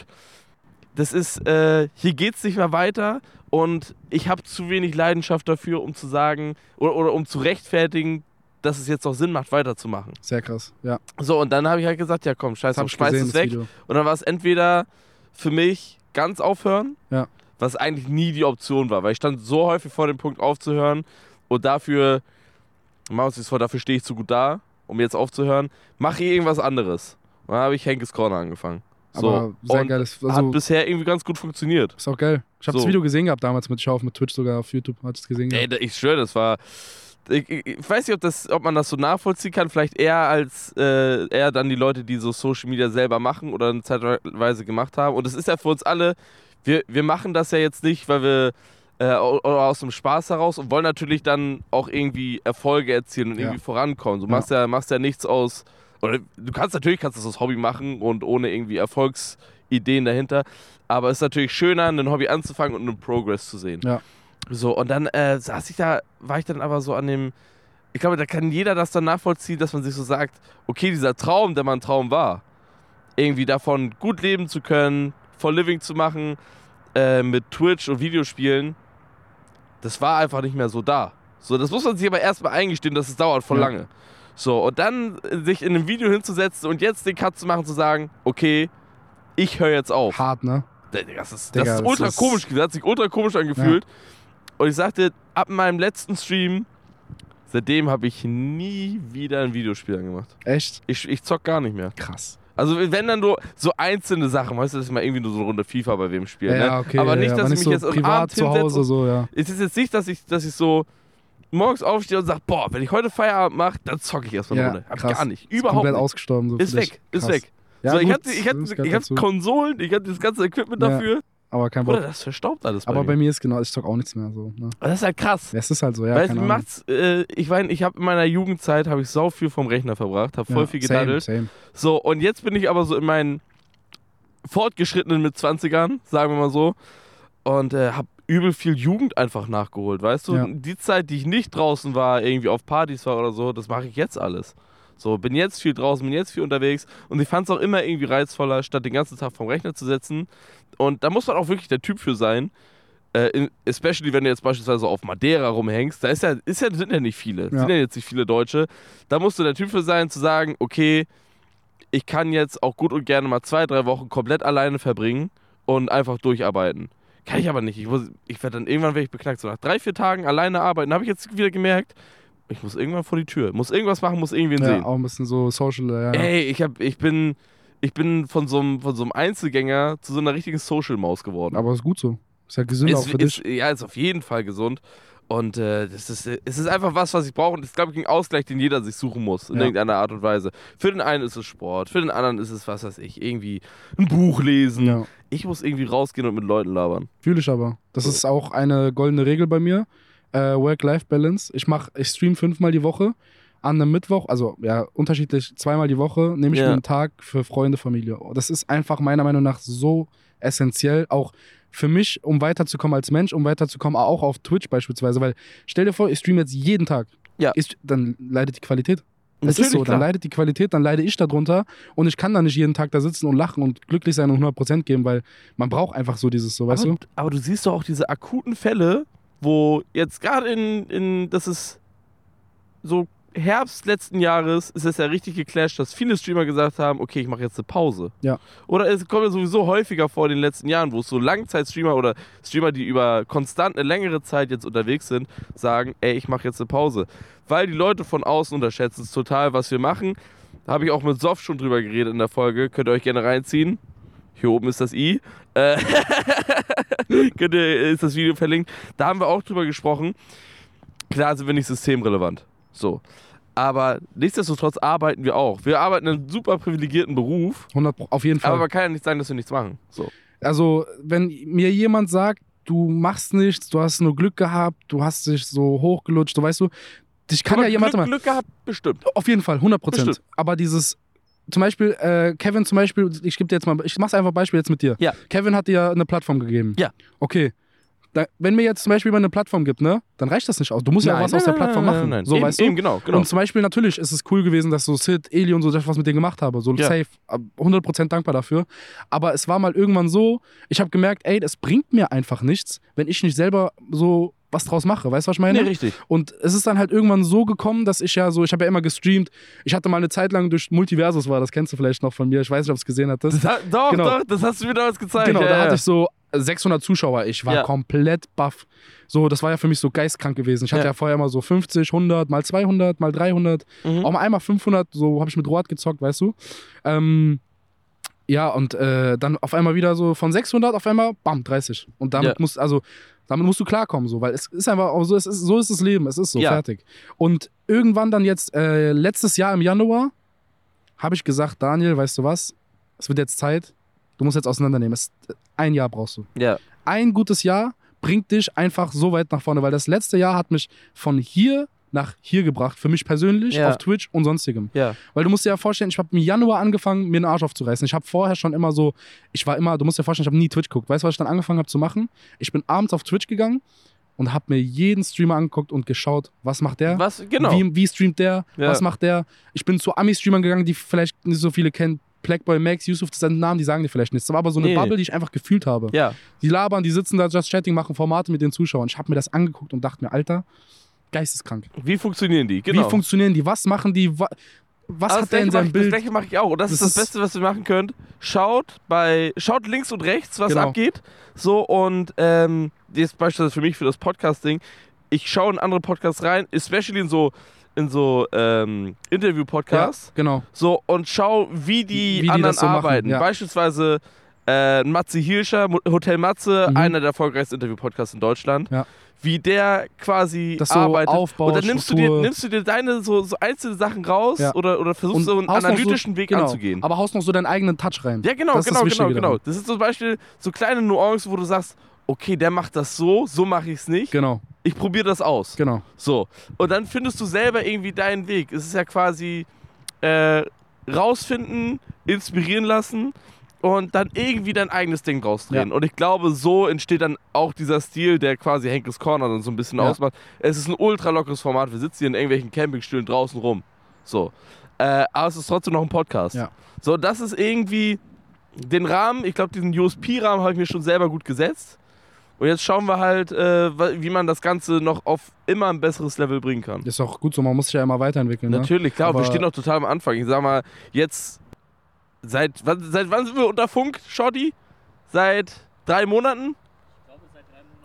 das ist, äh, hier geht's nicht mehr weiter und ich habe zu wenig Leidenschaft dafür, um zu sagen oder, oder um zu rechtfertigen, dass es jetzt noch Sinn macht, weiterzumachen. Sehr krass. Ja. So, und dann habe ich halt gesagt, ja komm, scheiß Das hab drauf, ich schmeiß gesehen, es das weg. Video. Und dann war es entweder für mich ganz aufhören, Ja. was eigentlich nie die Option war, weil ich stand so häufig vor dem Punkt aufzuhören und dafür, machen wir uns nichts vor, dafür stehe ich zu gut da, um jetzt aufzuhören, mache ich irgendwas anderes. Und dann habe ich Henkes Corner angefangen. So, Aber sehr und geiles. hat Also, bisher irgendwie ganz gut funktioniert. ist auch geil. Ich habe So. das Video gesehen gehabt damals mit Schau mit Twitch sogar auf YouTube. Hat es gesehen Ey, gehabt. da- ich schwöre, das war. Ich, ich, ich weiß nicht, ob, das, ob man das so nachvollziehen kann. Vielleicht eher als äh, eher dann die Leute, die so Social Media selber machen oder eine Zeitweise gemacht haben. Und das ist ja für uns alle. Wir, wir machen das ja jetzt nicht, weil wir äh, oder aus dem Spaß heraus und wollen natürlich dann auch irgendwie Erfolge erzielen und Ja. irgendwie vorankommen. Du Ja. machst ja, machst ja nichts aus. Oder du kannst natürlich kannst das als Hobby machen und ohne irgendwie Erfolgsideen dahinter. Aber es ist natürlich schöner, ein Hobby anzufangen und einen Progress zu sehen. Ja. So, und dann äh, saß ich da, war ich dann aber so an dem, ich glaube, da kann jeder das dann nachvollziehen, dass man sich so sagt, okay, dieser Traum, der mal ein Traum war, irgendwie davon gut leben zu können, voll Living zu machen, äh, mit Twitch und Videospielen, das war einfach nicht mehr so da. So, das muss man sich aber erstmal eingestehen, dass es dauert voll Ja. lange. So, und dann äh, sich in einem Video hinzusetzen und jetzt den Cut zu machen, zu sagen, okay, ich höre jetzt auf. Hart, ne? Das ist, Digga, das ist das ultra ist- komisch, das hat sich ultra komisch angefühlt. Und ich sagte, ab meinem letzten Stream, seitdem habe ich nie wieder ein Videospiel angemacht. Echt? Ich, ich zock gar nicht mehr. Krass. Also wenn dann nur so einzelne Sachen, weißt du, dass ich mal irgendwie nur so eine Runde FIFA bei wem spiele. Ja, ne? ja, okay. Aber nicht, ja, dass aber ich mich so jetzt am privat Abend zu hinsetze Hause, und- so, ja. Es ist jetzt nicht, dass ich, dass ich so morgens aufstehe und sage, boah, wenn ich heute Feierabend mache, dann zocke ich erstmal eine Ja, Runde. Hab ich krass. gar nicht. Ist Überhaupt komplett nicht. ausgestorben. So Ist für dich. weg, ist Krass. weg. Ja, so, ich gut, hatte, ich hatte, das gehört ich hatte dazu. Konsolen, ich hatte das ganze Equipment Ja. dafür. Aber kein Bruder, Bock. das verstaubt alles bei Aber mir. bei mir ist genau, ich zock auch nichts mehr so. Ne? Das ist halt krass. Ja, es ist halt so, ja. Weil keine mir Ahnung. macht's, äh, ich meine, ich habe in meiner Jugendzeit habe ich sau viel vom Rechner verbracht, habe voll Ja, viel same, gedaddelt. same. So, und jetzt bin ich aber so in meinen fortgeschrittenen mit zwanzigern, sagen wir mal so, und äh, habe übel viel Jugend einfach nachgeholt, weißt du? Ja. Die Zeit, die ich nicht draußen war, irgendwie auf Partys war oder so, das mache ich jetzt alles. So, bin jetzt viel draußen, bin jetzt viel unterwegs und ich fand es auch immer irgendwie reizvoller, statt den ganzen Tag vom Rechner zu sitzen. Und da muss man auch wirklich der Typ für sein. Äh, in, especially wenn du jetzt beispielsweise auf Madeira rumhängst, da ist ja, ist ja, sind ja nicht viele, Ja. sind ja jetzt nicht viele Deutsche. Da musst du der Typ für sein, zu sagen, okay, ich kann jetzt auch gut und gerne mal zwei, drei Wochen komplett alleine verbringen und einfach durcharbeiten. Kann ich aber nicht. Ich, muss- ich werde dann irgendwann werde ich beknackt. So nach drei, vier Tagen alleine arbeiten, habe ich jetzt wieder gemerkt, ich muss irgendwann vor die Tür. Muss irgendwas machen, muss irgendwen ja, sehen. auch ein bisschen so social, ja. Ey, ich, hab, ich bin, ich bin von so einem von so einem Einzelgänger zu so einer richtigen Social-Maus geworden. Aber ist gut so. Ist ja gesünder ist, auch für ist, dich. Ja, ist auf jeden Fall gesund. Und äh, das ist, es ist einfach was, was ich brauche. Und das ist, glaube ich, ein Ausgleich, den jeder sich suchen muss, in Ja. irgendeiner Art und Weise. Für den einen ist es Sport, für den anderen ist es, was weiß ich, irgendwie ein Buch lesen. Ja. Ich muss irgendwie rausgehen und mit Leuten labern. Fühle ich aber. Das ist auch eine goldene Regel bei mir. Äh, Work-Life-Balance. Ich mach, ich stream fünfmal die Woche. An einem Mittwoch, also ja, unterschiedlich zweimal die Woche, nehme ich Ja. mir einen Tag für Freunde, Familie. Das ist einfach meiner Meinung nach so essentiell, auch für mich, um weiterzukommen als Mensch, um weiterzukommen, auch auf Twitch beispielsweise. Weil stell dir vor, ich streame jetzt jeden Tag. Ja. Ich, dann leidet die Qualität. Es Natürlich, ist so, klar. dann leidet die Qualität, dann leide ich darunter und ich kann da nicht jeden Tag da sitzen und lachen und glücklich sein und hundert Prozent geben, weil man braucht einfach so dieses, so, weißt aber, du? aber du siehst doch auch diese akuten Fälle, wo jetzt gerade in, in, das ist so Herbst letzten Jahres, ist es ja richtig geclasht, dass viele Streamer gesagt haben, okay, ich mache jetzt eine Pause. Ja. Oder es kommt ja sowieso häufiger vor in den letzten Jahren, wo es so Langzeitstreamer oder Streamer, die über konstant eine längere Zeit jetzt unterwegs sind, sagen, ey, ich mache jetzt eine Pause. Weil die Leute von außen unterschätzen es total, was wir machen. Da habe ich auch mit Sof schon drüber geredet in der Folge, könnt ihr euch gerne reinziehen. Hier oben ist das I. Äh, könnt ihr, ist das Video verlinkt. Da haben wir auch drüber gesprochen. Klar sind wir nicht systemrelevant. So. Aber nichtsdestotrotz arbeiten wir auch. Wir arbeiten in einem super privilegierten Beruf. hundert Pro, auf jeden Fall. Aber man kann ja nicht sagen, dass wir nichts machen. So. Also, wenn mir jemand sagt, du machst nichts, du hast nur Glück gehabt, du hast dich so hochgelutscht, du weißt du, dich kann Aber ja jemand Glück, immer. Glück gehabt, bestimmt. Auf jeden Fall, hundert Prozent. Bestimmt. Aber dieses, zum Beispiel, äh, Kevin zum Beispiel, ich gebe dir jetzt mal, ich mach's einfach Beispiel jetzt mit dir. Ja. Kevin hat dir ja eine Plattform gegeben. Ja. Okay. Da, wenn mir jetzt zum Beispiel mal eine Plattform gibt, ne, dann reicht das nicht aus. Du musst ja auch was aus der Plattform machen. Nein, nein, nein. So, eben, weißt du? eben, genau, genau. Und zum Beispiel natürlich ist es cool gewesen, dass so Sid, Eli und so das, was mit denen gemacht habe. So Ja. safe, hundert Prozent dankbar dafür. Aber es war mal irgendwann so, ich habe gemerkt, ey, das bringt mir einfach nichts, wenn ich nicht selber so was draus mache. Weißt du, was ich meine? Nee, richtig. Und es ist dann halt irgendwann so gekommen, dass ich ja so, ich habe ja immer gestreamt. Ich hatte mal eine Zeit lang durch Multiversus war, das kennst du vielleicht noch von mir. Ich weiß nicht, ob du es gesehen hattest. Das, doch, Genau. doch, das hast du mir damals gezeigt. Genau, ja, da ja. hatte ich so sechshundert Zuschauer. Ich war Ja. komplett baff. So, das war ja für mich so geistkrank gewesen. Ich hatte Ja. ja, vorher immer so fünfzig, hundert, mal zweihundert, mal dreihundert. Mhm. Auch mal einmal fünfhundert, so habe ich mit Roat gezockt, weißt du. Ähm, ja, und äh, dann auf einmal wieder so von sechshundert auf einmal, bam, dreißig. Und damit Ja. musst, also, damit musst du klarkommen, so, weil es ist einfach auch so, es ist, so ist das Leben, es ist so, Ja. fertig. Und irgendwann dann jetzt, äh, letztes Jahr im Januar, habe ich gesagt, Daniel, weißt du was, es wird jetzt Zeit, du musst jetzt auseinandernehmen. Es, ein Jahr brauchst du. Ja. Ein gutes Jahr bringt dich einfach so weit nach vorne, weil das letzte Jahr hat mich von hier nach hier gebracht, für mich persönlich, Ja. auf Twitch und sonstigem. Ja. Weil du musst dir ja vorstellen, ich habe im Januar angefangen, mir den Arsch aufzureißen. Ich habe vorher schon immer so, ich war immer, du musst dir vorstellen, ich habe nie Twitch geguckt. Weißt du, was ich dann angefangen habe zu machen? Ich bin abends auf Twitch gegangen und habe mir jeden Streamer angeguckt und geschaut, was macht der? Was, genau. Wie, wie streamt der? Ja. Was macht der? Ich bin zu Ami-Streamern gegangen, die vielleicht nicht so viele kennen. Blackboy, Max, Yusuf, das sind Namen, die sagen dir vielleicht nichts. Das war aber so eine Nee. Bubble, die ich einfach gefühlt habe. Ja. Die labern, die sitzen da, just chatting, machen Formate mit den Zuschauern. Ich habe mir das angeguckt und dachte mir, Alter, geisteskrank. Wie funktionieren die? Genau. Wie funktionieren die? Was machen die? Wa- Was Aber hat der in das seinem Gleiche mach ich- Bild? Das gleiche mache ich auch. Und das, Das ist das ist- Beste, was ihr machen könnt. Schaut bei, schaut links und rechts, was Genau. abgeht. So, und ähm, jetzt beispielsweise für mich, für das Podcasting, ich schaue in andere Podcasts rein, especially in so, in so ähm, Interview-Podcasts. Ja, genau. So, und schau, wie die, Wie die anderen das so machen, arbeiten. ja. Beispielsweise äh, Matze Hilscher, Mo- Hotel Matze, Mhm. einer der erfolgreichsten Interview-Podcasts in Deutschland. Ja. Wie der quasi Das so arbeitet. Aufbau, und dann nimmst du, dir, Struktur. nimmst du dir deine so, so einzelne Sachen raus Ja. oder, oder versuchst Und so einen haust noch analytischen so, Weg genau, anzugehen. Aber haust noch so deinen eigenen Touch rein. Ja, genau, Das ist genau, das genau, Wichtige genau. daran. Das ist zum Beispiel so kleine Nuancen, wo du sagst, okay, der macht das so, so mache ich es nicht. Genau, Ich probiere das aus. genau. So. Und dann findest du selber irgendwie deinen Weg. Es ist ja quasi äh, rausfinden, inspirieren lassen und dann irgendwie dein eigenes Ding draus drehen. Ja. Und ich glaube, so entsteht dann auch dieser Stil, der quasi Henkes Corner dann so ein bisschen Ja. ausmacht. Es ist ein ultra lockeres Format. Wir sitzen hier in irgendwelchen Campingstühlen draußen rum. So. Äh, aber es ist trotzdem noch ein Podcast. Ja. So, das ist irgendwie den Rahmen, ich glaube, diesen U S P-Rahmen habe ich mir schon selber gut gesetzt. Und jetzt schauen wir halt, äh, wie man das Ganze noch auf immer ein besseres Level bringen kann. Ist auch gut so, man muss sich ja immer weiterentwickeln. Ne? Natürlich, klar, Aber- wir stehen noch total am Anfang. Ich sag mal, jetzt, seit, wann- seit wann sind wir unter Funk, Shorty? Seit drei Monaten?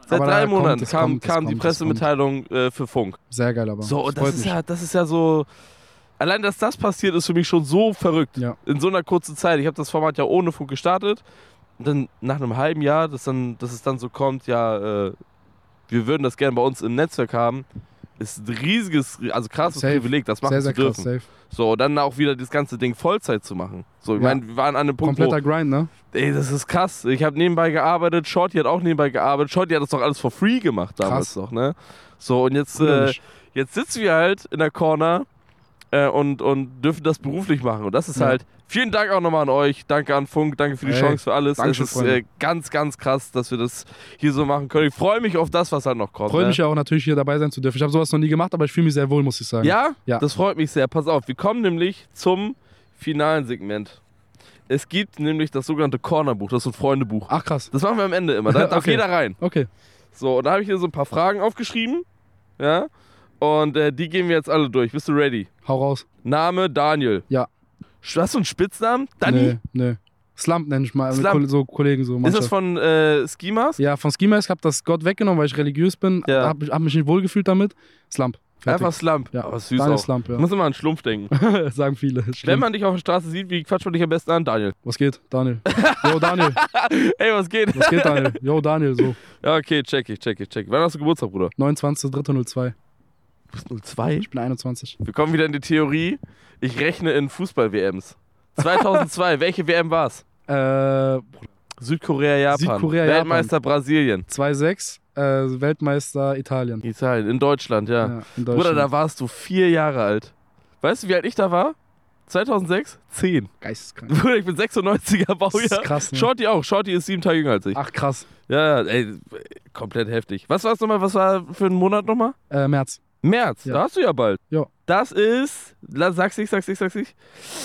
Seit Aber drei da kommt, Monaten es kam, kommt, es kam die kommt, es Pressemitteilung äh, für Funk. Sehr geil, aber. So, und das freut ist, mich. ja, das ist ja so. Allein, dass das passiert, ist für mich schon so verrückt. Ja. In so einer kurzen Zeit. Ich habe das Format ja ohne Funk gestartet. Und dann nach einem halben Jahr, dass, dann, dass es dann so kommt, ja, äh, wir würden das gerne bei uns im Netzwerk haben, ist ein riesiges, also krasses Safe. Privileg, das machen Sehr, sehr zu dürfen. krass, safe. So, und dann auch wieder das ganze Ding Vollzeit zu machen. So, ich Ja. meine, wir waren an einem Punkt, Kompletter Grind, ne? wo, ey, das ist krass. Ich habe nebenbei gearbeitet, Shorty hat auch nebenbei gearbeitet. Shorty hat das doch alles for free gemacht damals Krass. doch, ne? So, und jetzt, Oder äh, nicht? jetzt sitzen wir halt in der Corner äh, und, und dürfen das beruflich machen. Und das ist Ja. halt, vielen Dank auch nochmal an euch, danke an Funk, danke für die Ey, Chance, für alles. Dankeschön, es ist äh, ganz, ganz krass, dass wir das hier so machen können. Ich freue mich auf das, was halt noch kommt. Freue ne? mich ja auch natürlich hier dabei sein zu dürfen. Ich habe sowas noch nie gemacht, aber ich fühle mich sehr wohl, muss ich sagen. Ja? Ja. Das freut mich sehr. Pass auf, wir kommen nämlich zum finalen Segment. Es gibt nämlich das sogenannte Cornerbuch, das ist so ein Freundebuch. Ach krass. Das machen wir am Ende immer, da darf Okay. jeder rein. Okay. So, und da habe ich hier so ein paar Fragen aufgeschrieben. Ja. Und äh, die gehen wir jetzt alle durch. Bist du ready? Hau raus. Name Daniel. Ja. Hast du einen Spitznamen? Danny? Nee, nee. Slump nenne ich mal. mit Slump. Ko- So Kollegen, so Ist Mannschaft. das von äh, Ski Mask? Ja, von Ski Mask, hab das Gott weggenommen, weil ich religiös bin. Ja. Hab, hab mich nicht wohlgefühlt damit. Slump. Fertig. Einfach Slump. Ja. Aber süß Daniel auch. Slump, ja. Ich muss immer an Schlumpf denken. Sagen viele. Wenn Schlimm. man dich auf der Straße sieht, wie quatscht man dich am besten an? Daniel. Was geht, Daniel? Jo, Daniel. Ey, was geht? Was geht, Daniel? Jo, Daniel, so. Ja, okay, check ich, check ich, check ich. Wann hast du Geburtstag, Bruder? neunundzwanzigster dritter null zwei. Du bist null zwei? Ich bin einundzwanzig. Wir kommen wieder in die Theorie. Ich rechne in Fußball-W Ms. zweitausendzwei, welche W M war's? Äh, Südkorea, Japan. Südkorea, Weltmeister Brasilien. zwei sechs, äh, Weltmeister Italien. Italien, in Deutschland, ja. Ja, in Bruder, Deutschland. da warst du vier Jahre alt. Weißt du, wie alt ich da war? zweitausendsechs? zehn. Geisteskrank. Bruder, ich bin sechsundneunziger Das ist Baujahr. krass, ne? Shorty auch. Shorty ist sieben Tage jünger als ich. Ach, krass. Ja, ja, ey, komplett heftig. Was war's nochmal? Was war für ein Monat nochmal? Äh, März. März, Ja. da hast du ja bald. Ja. Das ist, la- sag's ich, sag's ich, sag's ich.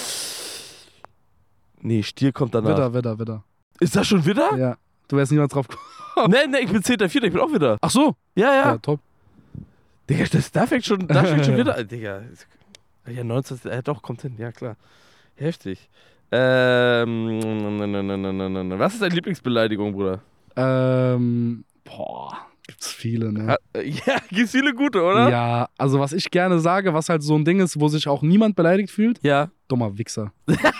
Nee, Stier kommt danach. Widder, Widder, Widder. Ist das schon wieder? Ja. Du wärst niemals drauf gekommen. Nee, nee, ich bin zehnter Vierter, ich bin auch wieder. Ach so. Ja, ja. Ja, top. Digga, das, da fängt schon, da fängt schon wieder an. Digga. Ja, neunzehn, äh, doch, kommt hin, ja klar. Heftig. Ähm, was ist deine Lieblingsbeleidigung, Bruder? Ähm, boah, gibt's viele, ne? Ha- Ja, gibt's viele gute, oder? Ja, also was ich gerne sage, was halt so ein Ding ist, wo sich auch niemand beleidigt fühlt, Ja. dummer Wichser.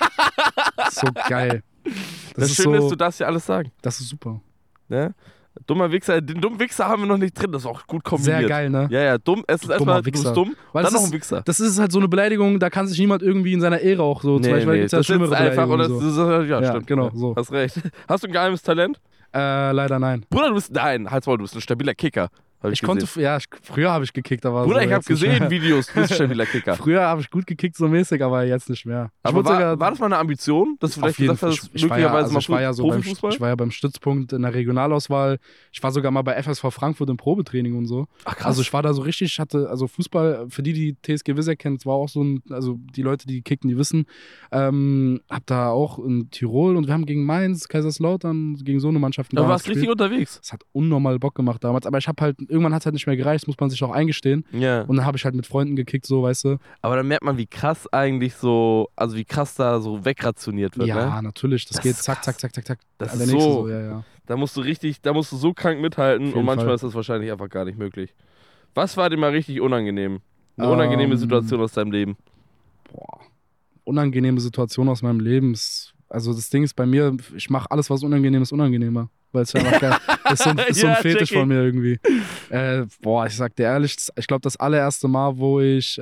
So geil. Das, Das, ist Schöne so, ist, du darfst ja alles sagen. das ist super. Ne? Dummer Wichser, den dummen Wichser haben wir noch nicht drin, das ist auch gut kombiniert. Sehr geil, ne? Ja, ja, dumm, es ist Dummer erstmal, du Wichser. bist dumm, Weil dann das noch ist- ein Wichser. Das ist halt so eine Beleidigung, da kann sich niemand irgendwie in seiner Ehre auch so, zum Beispiel gibt's ja das schlimmere ist einfach, oder Beleidigungen. das, So. das, ja, Ja, stimmt. genau, ja. so. Hast recht. Hast du ein geheimes Talent? Äh, leider nein. Bruder, du bist, nein, halt's Maul, du bist ein stabiler Kicker. Hab ich Ich konnte, gesehen. ja, ich, früher habe ich gekickt, aber Bruder, so ich habe jetzt nicht gesehen mehr. Videos, du bist ein stabiler Kicker. Früher habe ich gut gekickt, so mäßig, aber jetzt nicht mehr. Ich Aber wurde war, sogar- war das mal eine Ambition, dass du Auf vielleicht jeden gesagt Fall. hast, Ich, ich, war ja, möglicherweise also mal ich war ja so beim, Profifußball? ich war ja beim Stützpunkt in der Regionalauswahl. Ich war sogar mal bei F S V Frankfurt im Probetraining und so. Ach krass. Also ich war da so richtig, ich hatte, also Fußball, für die, die T S G Wisser kennen, es war auch so ein, also die Leute, die kicken, die wissen, ähm, hab da auch in Tirol und wir haben gegen Mainz, Kaiserslautern, gegen so eine Mannschaft du damals warst richtig gespielt. unterwegs. Das hat unnormal Bock gemacht damals, aber ich habe halt, irgendwann hat es halt nicht mehr gereicht, das muss man sich auch eingestehen. Ja. Und dann habe ich halt mit Freunden gekickt, so, weißt du. Aber dann merkt man, wie krass eigentlich so, also wie krass da so wegrationiert wird, Ja, ne? natürlich, das, Das geht ist zack, krass. zack, zack, zack, zack. Das Der ist nächste so- ja, ja. Da musst du richtig, da musst du so krank mithalten Auf und jeden manchmal Fall. ist das wahrscheinlich einfach gar nicht möglich. Was war dir mal richtig unangenehm? Eine Ähm, unangenehme Situation aus deinem Leben? Boah, unangenehme Situation aus meinem Leben. Ist, also das Ding ist bei mir, ich mache alles, was unangenehm ist, unangenehmer. Weil es einfach geil ist. So ein, ist so ein Ja, Fetisch check ich. von mir irgendwie. Äh, boah, ich sag dir ehrlich, ich glaube, das allererste Mal, wo ich. Äh,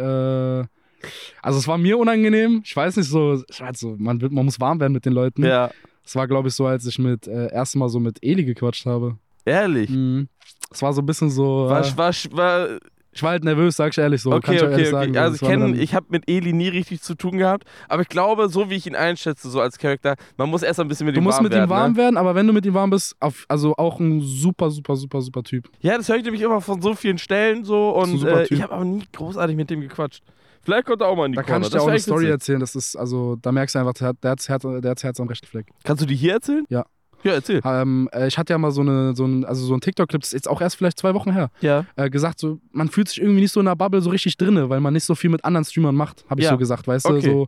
also, es war mir unangenehm. Ich weiß nicht so. Ich weiß so man, wird, man muss warm werden mit den Leuten. Ja. Es war, glaube ich, so, als ich mit äh, erst Mal so mit Eli gequatscht habe. Ehrlich? Mhm. Es war so ein bisschen so. War, äh, war, war, ich war halt nervös, sag ich ehrlich so. Kann okay, ich auch okay, ehrlich okay. sagen. Also Das ich war mir kenne, dann- ich habe mit Eli nie richtig zu tun gehabt, aber ich glaube, so wie ich ihn einschätze, so als Charakter, man muss erst ein bisschen mit Du ihm musst warm mit werden. ihm warm ne? werden, aber wenn du mit ihm warm bist, auf, also auch ein super, super, super, super Typ. Ja, das höre ich nämlich immer von so vielen Stellen so Das ist ein und super äh, Typ. ich habe aber nie großartig mit dem gequatscht. Vielleicht kommt er auch mal in die Da Corner. kann ich dir Das auch wär eine echt Story witzig. erzählen. Das ist, also, da merkst du einfach, der hat, der hat das Herz, der hat das Herz am rechten Fleck. Kannst du die hier erzählen? Ja. Ja, erzähl. Ähm, äh, ich hatte ja mal so, eine, so ein, also so ein TikTok-Clip, das ist jetzt auch erst vielleicht zwei Wochen her, Ja. äh, gesagt, so, man fühlt sich irgendwie nicht so in der Bubble so richtig drinne, weil man nicht so viel mit anderen Streamern macht, habe ich Ja. so gesagt, weißt Okay. du, so,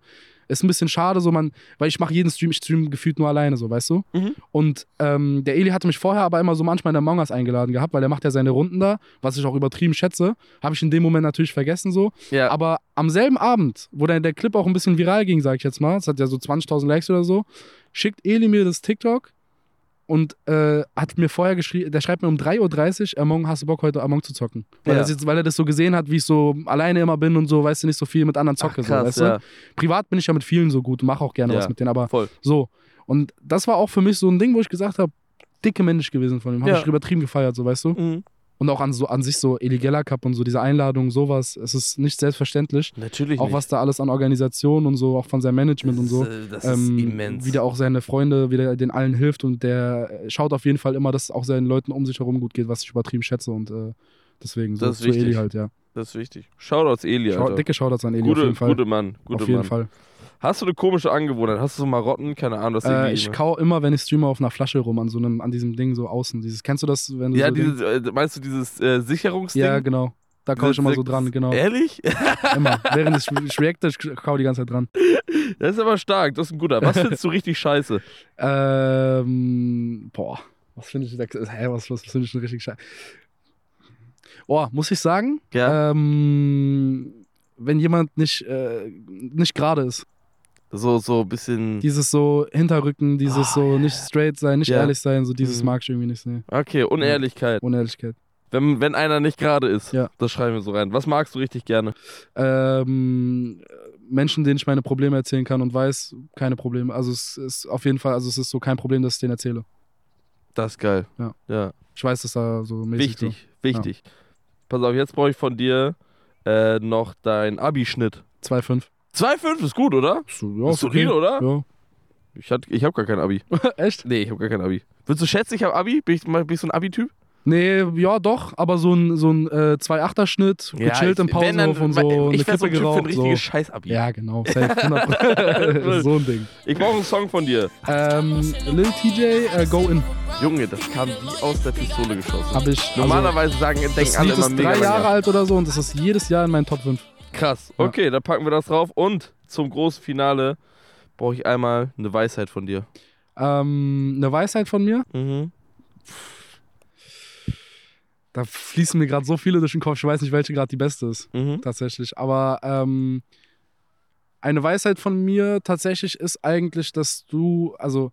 ist ein bisschen schade, so man, weil ich mache jeden Stream, ich stream gefühlt nur alleine, so, weißt du? Mhm. Und ähm, der Eli hatte mich vorher aber immer so manchmal in der Among Us eingeladen gehabt, weil er macht ja seine Runden da, was ich auch übertrieben schätze. Habe ich in dem Moment natürlich vergessen so. Ja. Aber am selben Abend, wo dann der Clip auch ein bisschen viral ging, sag ich jetzt mal, es hat ja so zwanzigtausend Likes oder so, schickt Eli mir das TikTok und äh, hat mir vorher geschrieben, der schreibt mir um drei Uhr dreißig, Among, hast du Bock heute Among zu zocken? Weil, Ja. er, jetzt, weil er das so gesehen hat, wie ich so alleine immer bin und so, weißt du, nicht so viel mit anderen zocke. Ach, krass, so, weißt ja. du? Privat bin ich ja mit vielen so gut, mache auch gerne Ja, was mit denen, aber voll. so. Und das war auch für mich so ein Ding, wo ich gesagt habe, dicke Mensch gewesen von ihm, habe Ja. ich übertrieben gefeiert, so, weißt du? Mhm. Und auch an, so, an sich so Eli Geller Cup und so, diese Einladung, sowas, es ist nicht selbstverständlich. Natürlich Auch nicht. was da alles an Organisation und so, auch von seinem Management und so. Das, äh, das ist Ähm, immens. wie der auch seine Freunde, wie der den allen hilft und der schaut auf jeden Fall immer, dass es auch seinen Leuten um sich herum gut geht, was ich übertrieben schätze und äh, deswegen so Das ist zu Eli wichtig. halt, ja. Das ist wichtig. Shoutouts Eli, Schau, Alter. dicke Shoutouts an Eli Gute, auf jeden Fall. gute Mann. Gute auf jeden Mann. Fall. Hast du eine komische Angewohnheit? Hast du so Marotten? Keine Ahnung. Das Äh, irgendwie ich immer- kau immer, wenn ich streame, auf einer Flasche rum, an so einem, an diesem Ding so außen. Dieses, kennst du das, wenn du Ja, so Ding- dieses, äh, meinst du dieses äh, Sicherungsding? Ja, genau. Da kau ich immer so dran, genau. Ehrlich? Immer. Während ich, ich reacte, ich kau die ganze Zeit dran. Das ist aber stark. Das ist ein guter. Was findest du richtig scheiße? Ähm, boah, was finde ich, hä, was, was finde ich denn richtig scheiße? Oh, muss ich sagen, Ja. ähm, wenn jemand nicht, äh, nicht gerade ist. So, so ein bisschen. Dieses so Hinterrücken, dieses Oh, so nicht straight sein, nicht Ja. ehrlich sein, so dieses Mhm. mag ich irgendwie nicht. Nee. Okay, Unehrlichkeit. Unehrlichkeit. Wenn, wenn einer nicht gerade ist, Ja. das schreiben wir so rein. Was magst du richtig gerne? Ähm, Menschen, denen ich meine Probleme erzählen kann und weiß, keine Probleme. Also es ist auf jeden Fall, also es ist so kein Problem, dass ich denen erzähle. Das ist geil. Ja. ja. Ich weiß, dass da so mäßig Wichtig, wichtig. Pass auf, jetzt brauche ich von dir äh, noch dein Abi-Schnitt. so zwei Komma fünf. zwei Komma fünf ist gut, oder? So, ja, Ist solide, oder? Ja. Ich, hat- ich habe gar kein Abi. Echt? Nee, ich habe gar kein Abi. Willst du schätzen, ich habe Abi? Bin ich, bin ich so ein Abi-Typ? Nee, ja doch, aber so ein, so ein äh, zwei Komma achter Schnitt, gechillt im Pausenhof und so, Ich eine wäre so Kippe ein Typ für ein geraucht. richtiges So. Scheiß-Abi. Ja, genau, safe, hundert Prozent. So ein Ding. Ich brauche einen Song von dir. Ähm, Lil T J, äh, Go In, Junge, das kam wie aus der Pistole geschossen. habe ich. Also, Normalerweise sagen, denken das alle Lied immer ist mega drei Jahre lang. alt oder so und das ist jedes Jahr in meinen Top fünf. Krass. Ja. Okay, dann packen wir das drauf. Und zum großen Finale brauche ich einmal eine Weisheit von dir. Ähm, eine Weisheit von mir. Mhm. Da fließen mir gerade so viele durch den Kopf, ich weiß nicht, welche gerade die beste ist, Mhm. tatsächlich. Aber ähm, eine Weisheit von mir tatsächlich ist eigentlich, dass du, also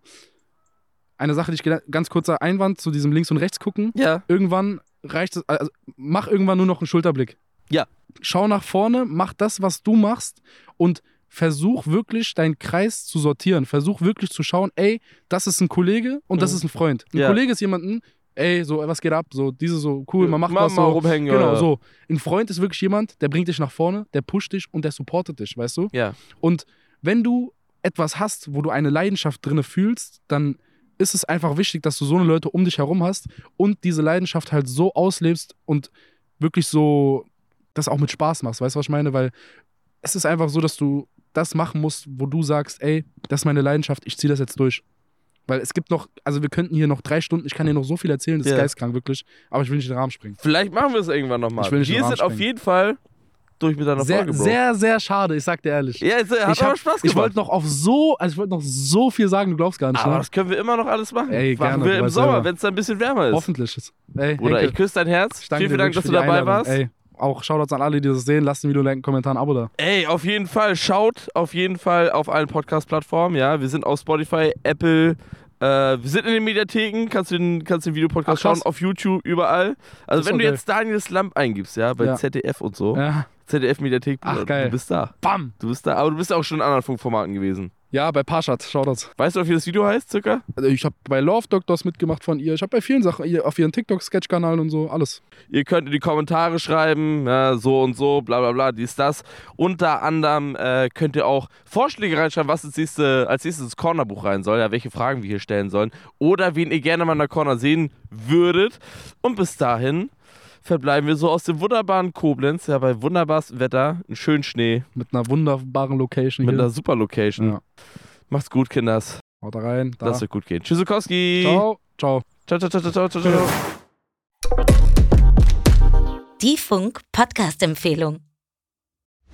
eine Sache, die ich gelernt, ganz kurzer Einwand zu diesem links und rechts gucken. Ja. Irgendwann reicht es, also mach irgendwann nur noch einen Schulterblick. Ja. Schau nach vorne, mach das, was du machst und versuch wirklich deinen Kreis zu sortieren. Versuch wirklich zu schauen, ey, das ist ein Kollege und das Mhm. ist ein Freund. Ein Ja. Kollege ist jemanden, ey, so, was geht ab? So, diese so, cool, man macht Mal, was mal so. rumhängen, Genau, ja. so. Ein Freund ist wirklich jemand, der bringt dich nach vorne, der pusht dich und der supportet dich, weißt du? Ja. Und wenn du etwas hast, wo du eine Leidenschaft drinne fühlst, dann ist es einfach wichtig, dass du so eine Leute um dich herum hast und diese Leidenschaft halt so auslebst und wirklich so das auch mit Spaß machst. Weißt du, was ich meine? Weil es ist einfach so, dass du das machen musst, wo du sagst, ey, das ist meine Leidenschaft, ich ziehe das jetzt durch. Weil es gibt noch, also wir könnten hier noch drei Stunden, ich kann dir noch so viel erzählen, das ist Ja. geistkrank wirklich, aber ich will nicht in den Rahmen springen. Vielleicht machen wir es irgendwann nochmal. Ich will nicht Wir in den sind Rahmen auf springen. jeden Fall durch mit deiner Sehr, Folge, Bro. sehr, sehr schade, ich sag dir ehrlich. ja, es hat ich aber hab- Spaß Ich gemacht. wollte noch auf so, also ich wollte noch so viel sagen, du glaubst gar nicht. aber Ne? das können wir immer noch alles machen. Ey, machen gerne, wir du im weißt Sommer, selber. wenn es dann ein bisschen wärmer ist. Hoffentlich. Ey, Bruder, Henke, ich küsse dein Herz. ich danke Vielen, vielen dir Dank, dass wirklich du für die dabei Einladung. warst. Ey, auch Shoutouts an alle, die das sehen. Lasst ein Video, liken, Kommentar, ein Abo da. Ey, auf jeden Fall, schaut auf jeden Fall auf allen Podcast-Plattformen, ja. Wir sind auf Spotify, Apple, äh, wir sind in den Mediatheken, kannst du den, kannst den Videopodcast Ach, krass. schauen, auf YouTube, überall. Also Das ist wenn du doch jetzt Daniel Slump eingibst, ja, bei Ja. Z D F und so, Ja. Z D F-Mediathek, Ach, Bruder, geil. du bist da. Bam! Du bist da, aber du bist auch schon in anderen Funkformaten gewesen. Ja, bei Parshad, Shoutouts. Weißt du, wie das Video heißt, circa? Also ich habe bei Love Doctors mitgemacht von ihr. Ich habe bei vielen Sachen, ihr, auf ihren TikTok-Sketch-Kanal und so, alles. Ihr könnt in die Kommentare schreiben, ja, so und so, bla bla bla, dies, das. Unter anderem äh, könnt ihr auch Vorschläge reinschreiben, was als, nächste, als nächstes ins Cornerbuch rein soll, ja, welche Fragen wir hier stellen sollen. Oder wen ihr gerne mal in der Corner sehen würdet. Und bis dahin verbleiben wir so aus dem wunderbaren Koblenz, ja, bei wunderbarstem Wetter, einen schönen Schnee, Mit einer wunderbaren Location mit hier. einer super Location. Ja. Macht's gut, Kinders. Haut rein. Da. Das wird gut gehen. Tschüssikowski. Ciao. Ciao. Ciao, ciao, ciao, ciao, ciao, ciao. Die Funk-Podcast-Empfehlung.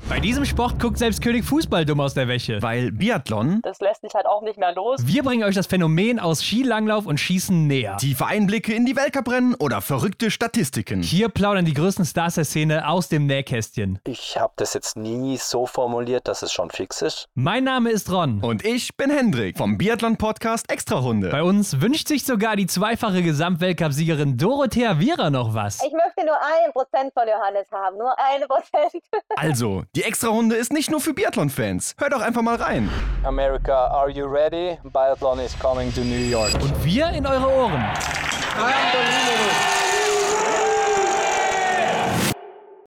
Bei diesem Sport guckt selbst König Fußball dumm aus der Wäsche. Weil Biathlon, das lässt sich halt auch nicht mehr los. Wir bringen euch das Phänomen aus Skilanglauf und Schießen näher. tiefe Einblicke in die Weltcuprennen oder verrückte Statistiken. Hier plaudern die größten Stars der Szene aus dem Nähkästchen. Ich habe das jetzt nie so formuliert, dass es schon fix ist. Mein Name ist Ron. Und ich bin Hendrik vom Biathlon-Podcast Extrarunde. Bei uns wünscht sich sogar die zweifache Gesamtweltcup-Siegerin Dorothea Viera noch was. Ich möchte nur ein Prozent von Johannes haben, nur ein Prozent. Also, die Extrarunde ist nicht nur für Biathlon-Fans. Hört doch einfach mal rein. America, are you ready? Biathlon is coming to New York. Und wir in eure Ohren. Unbelievable.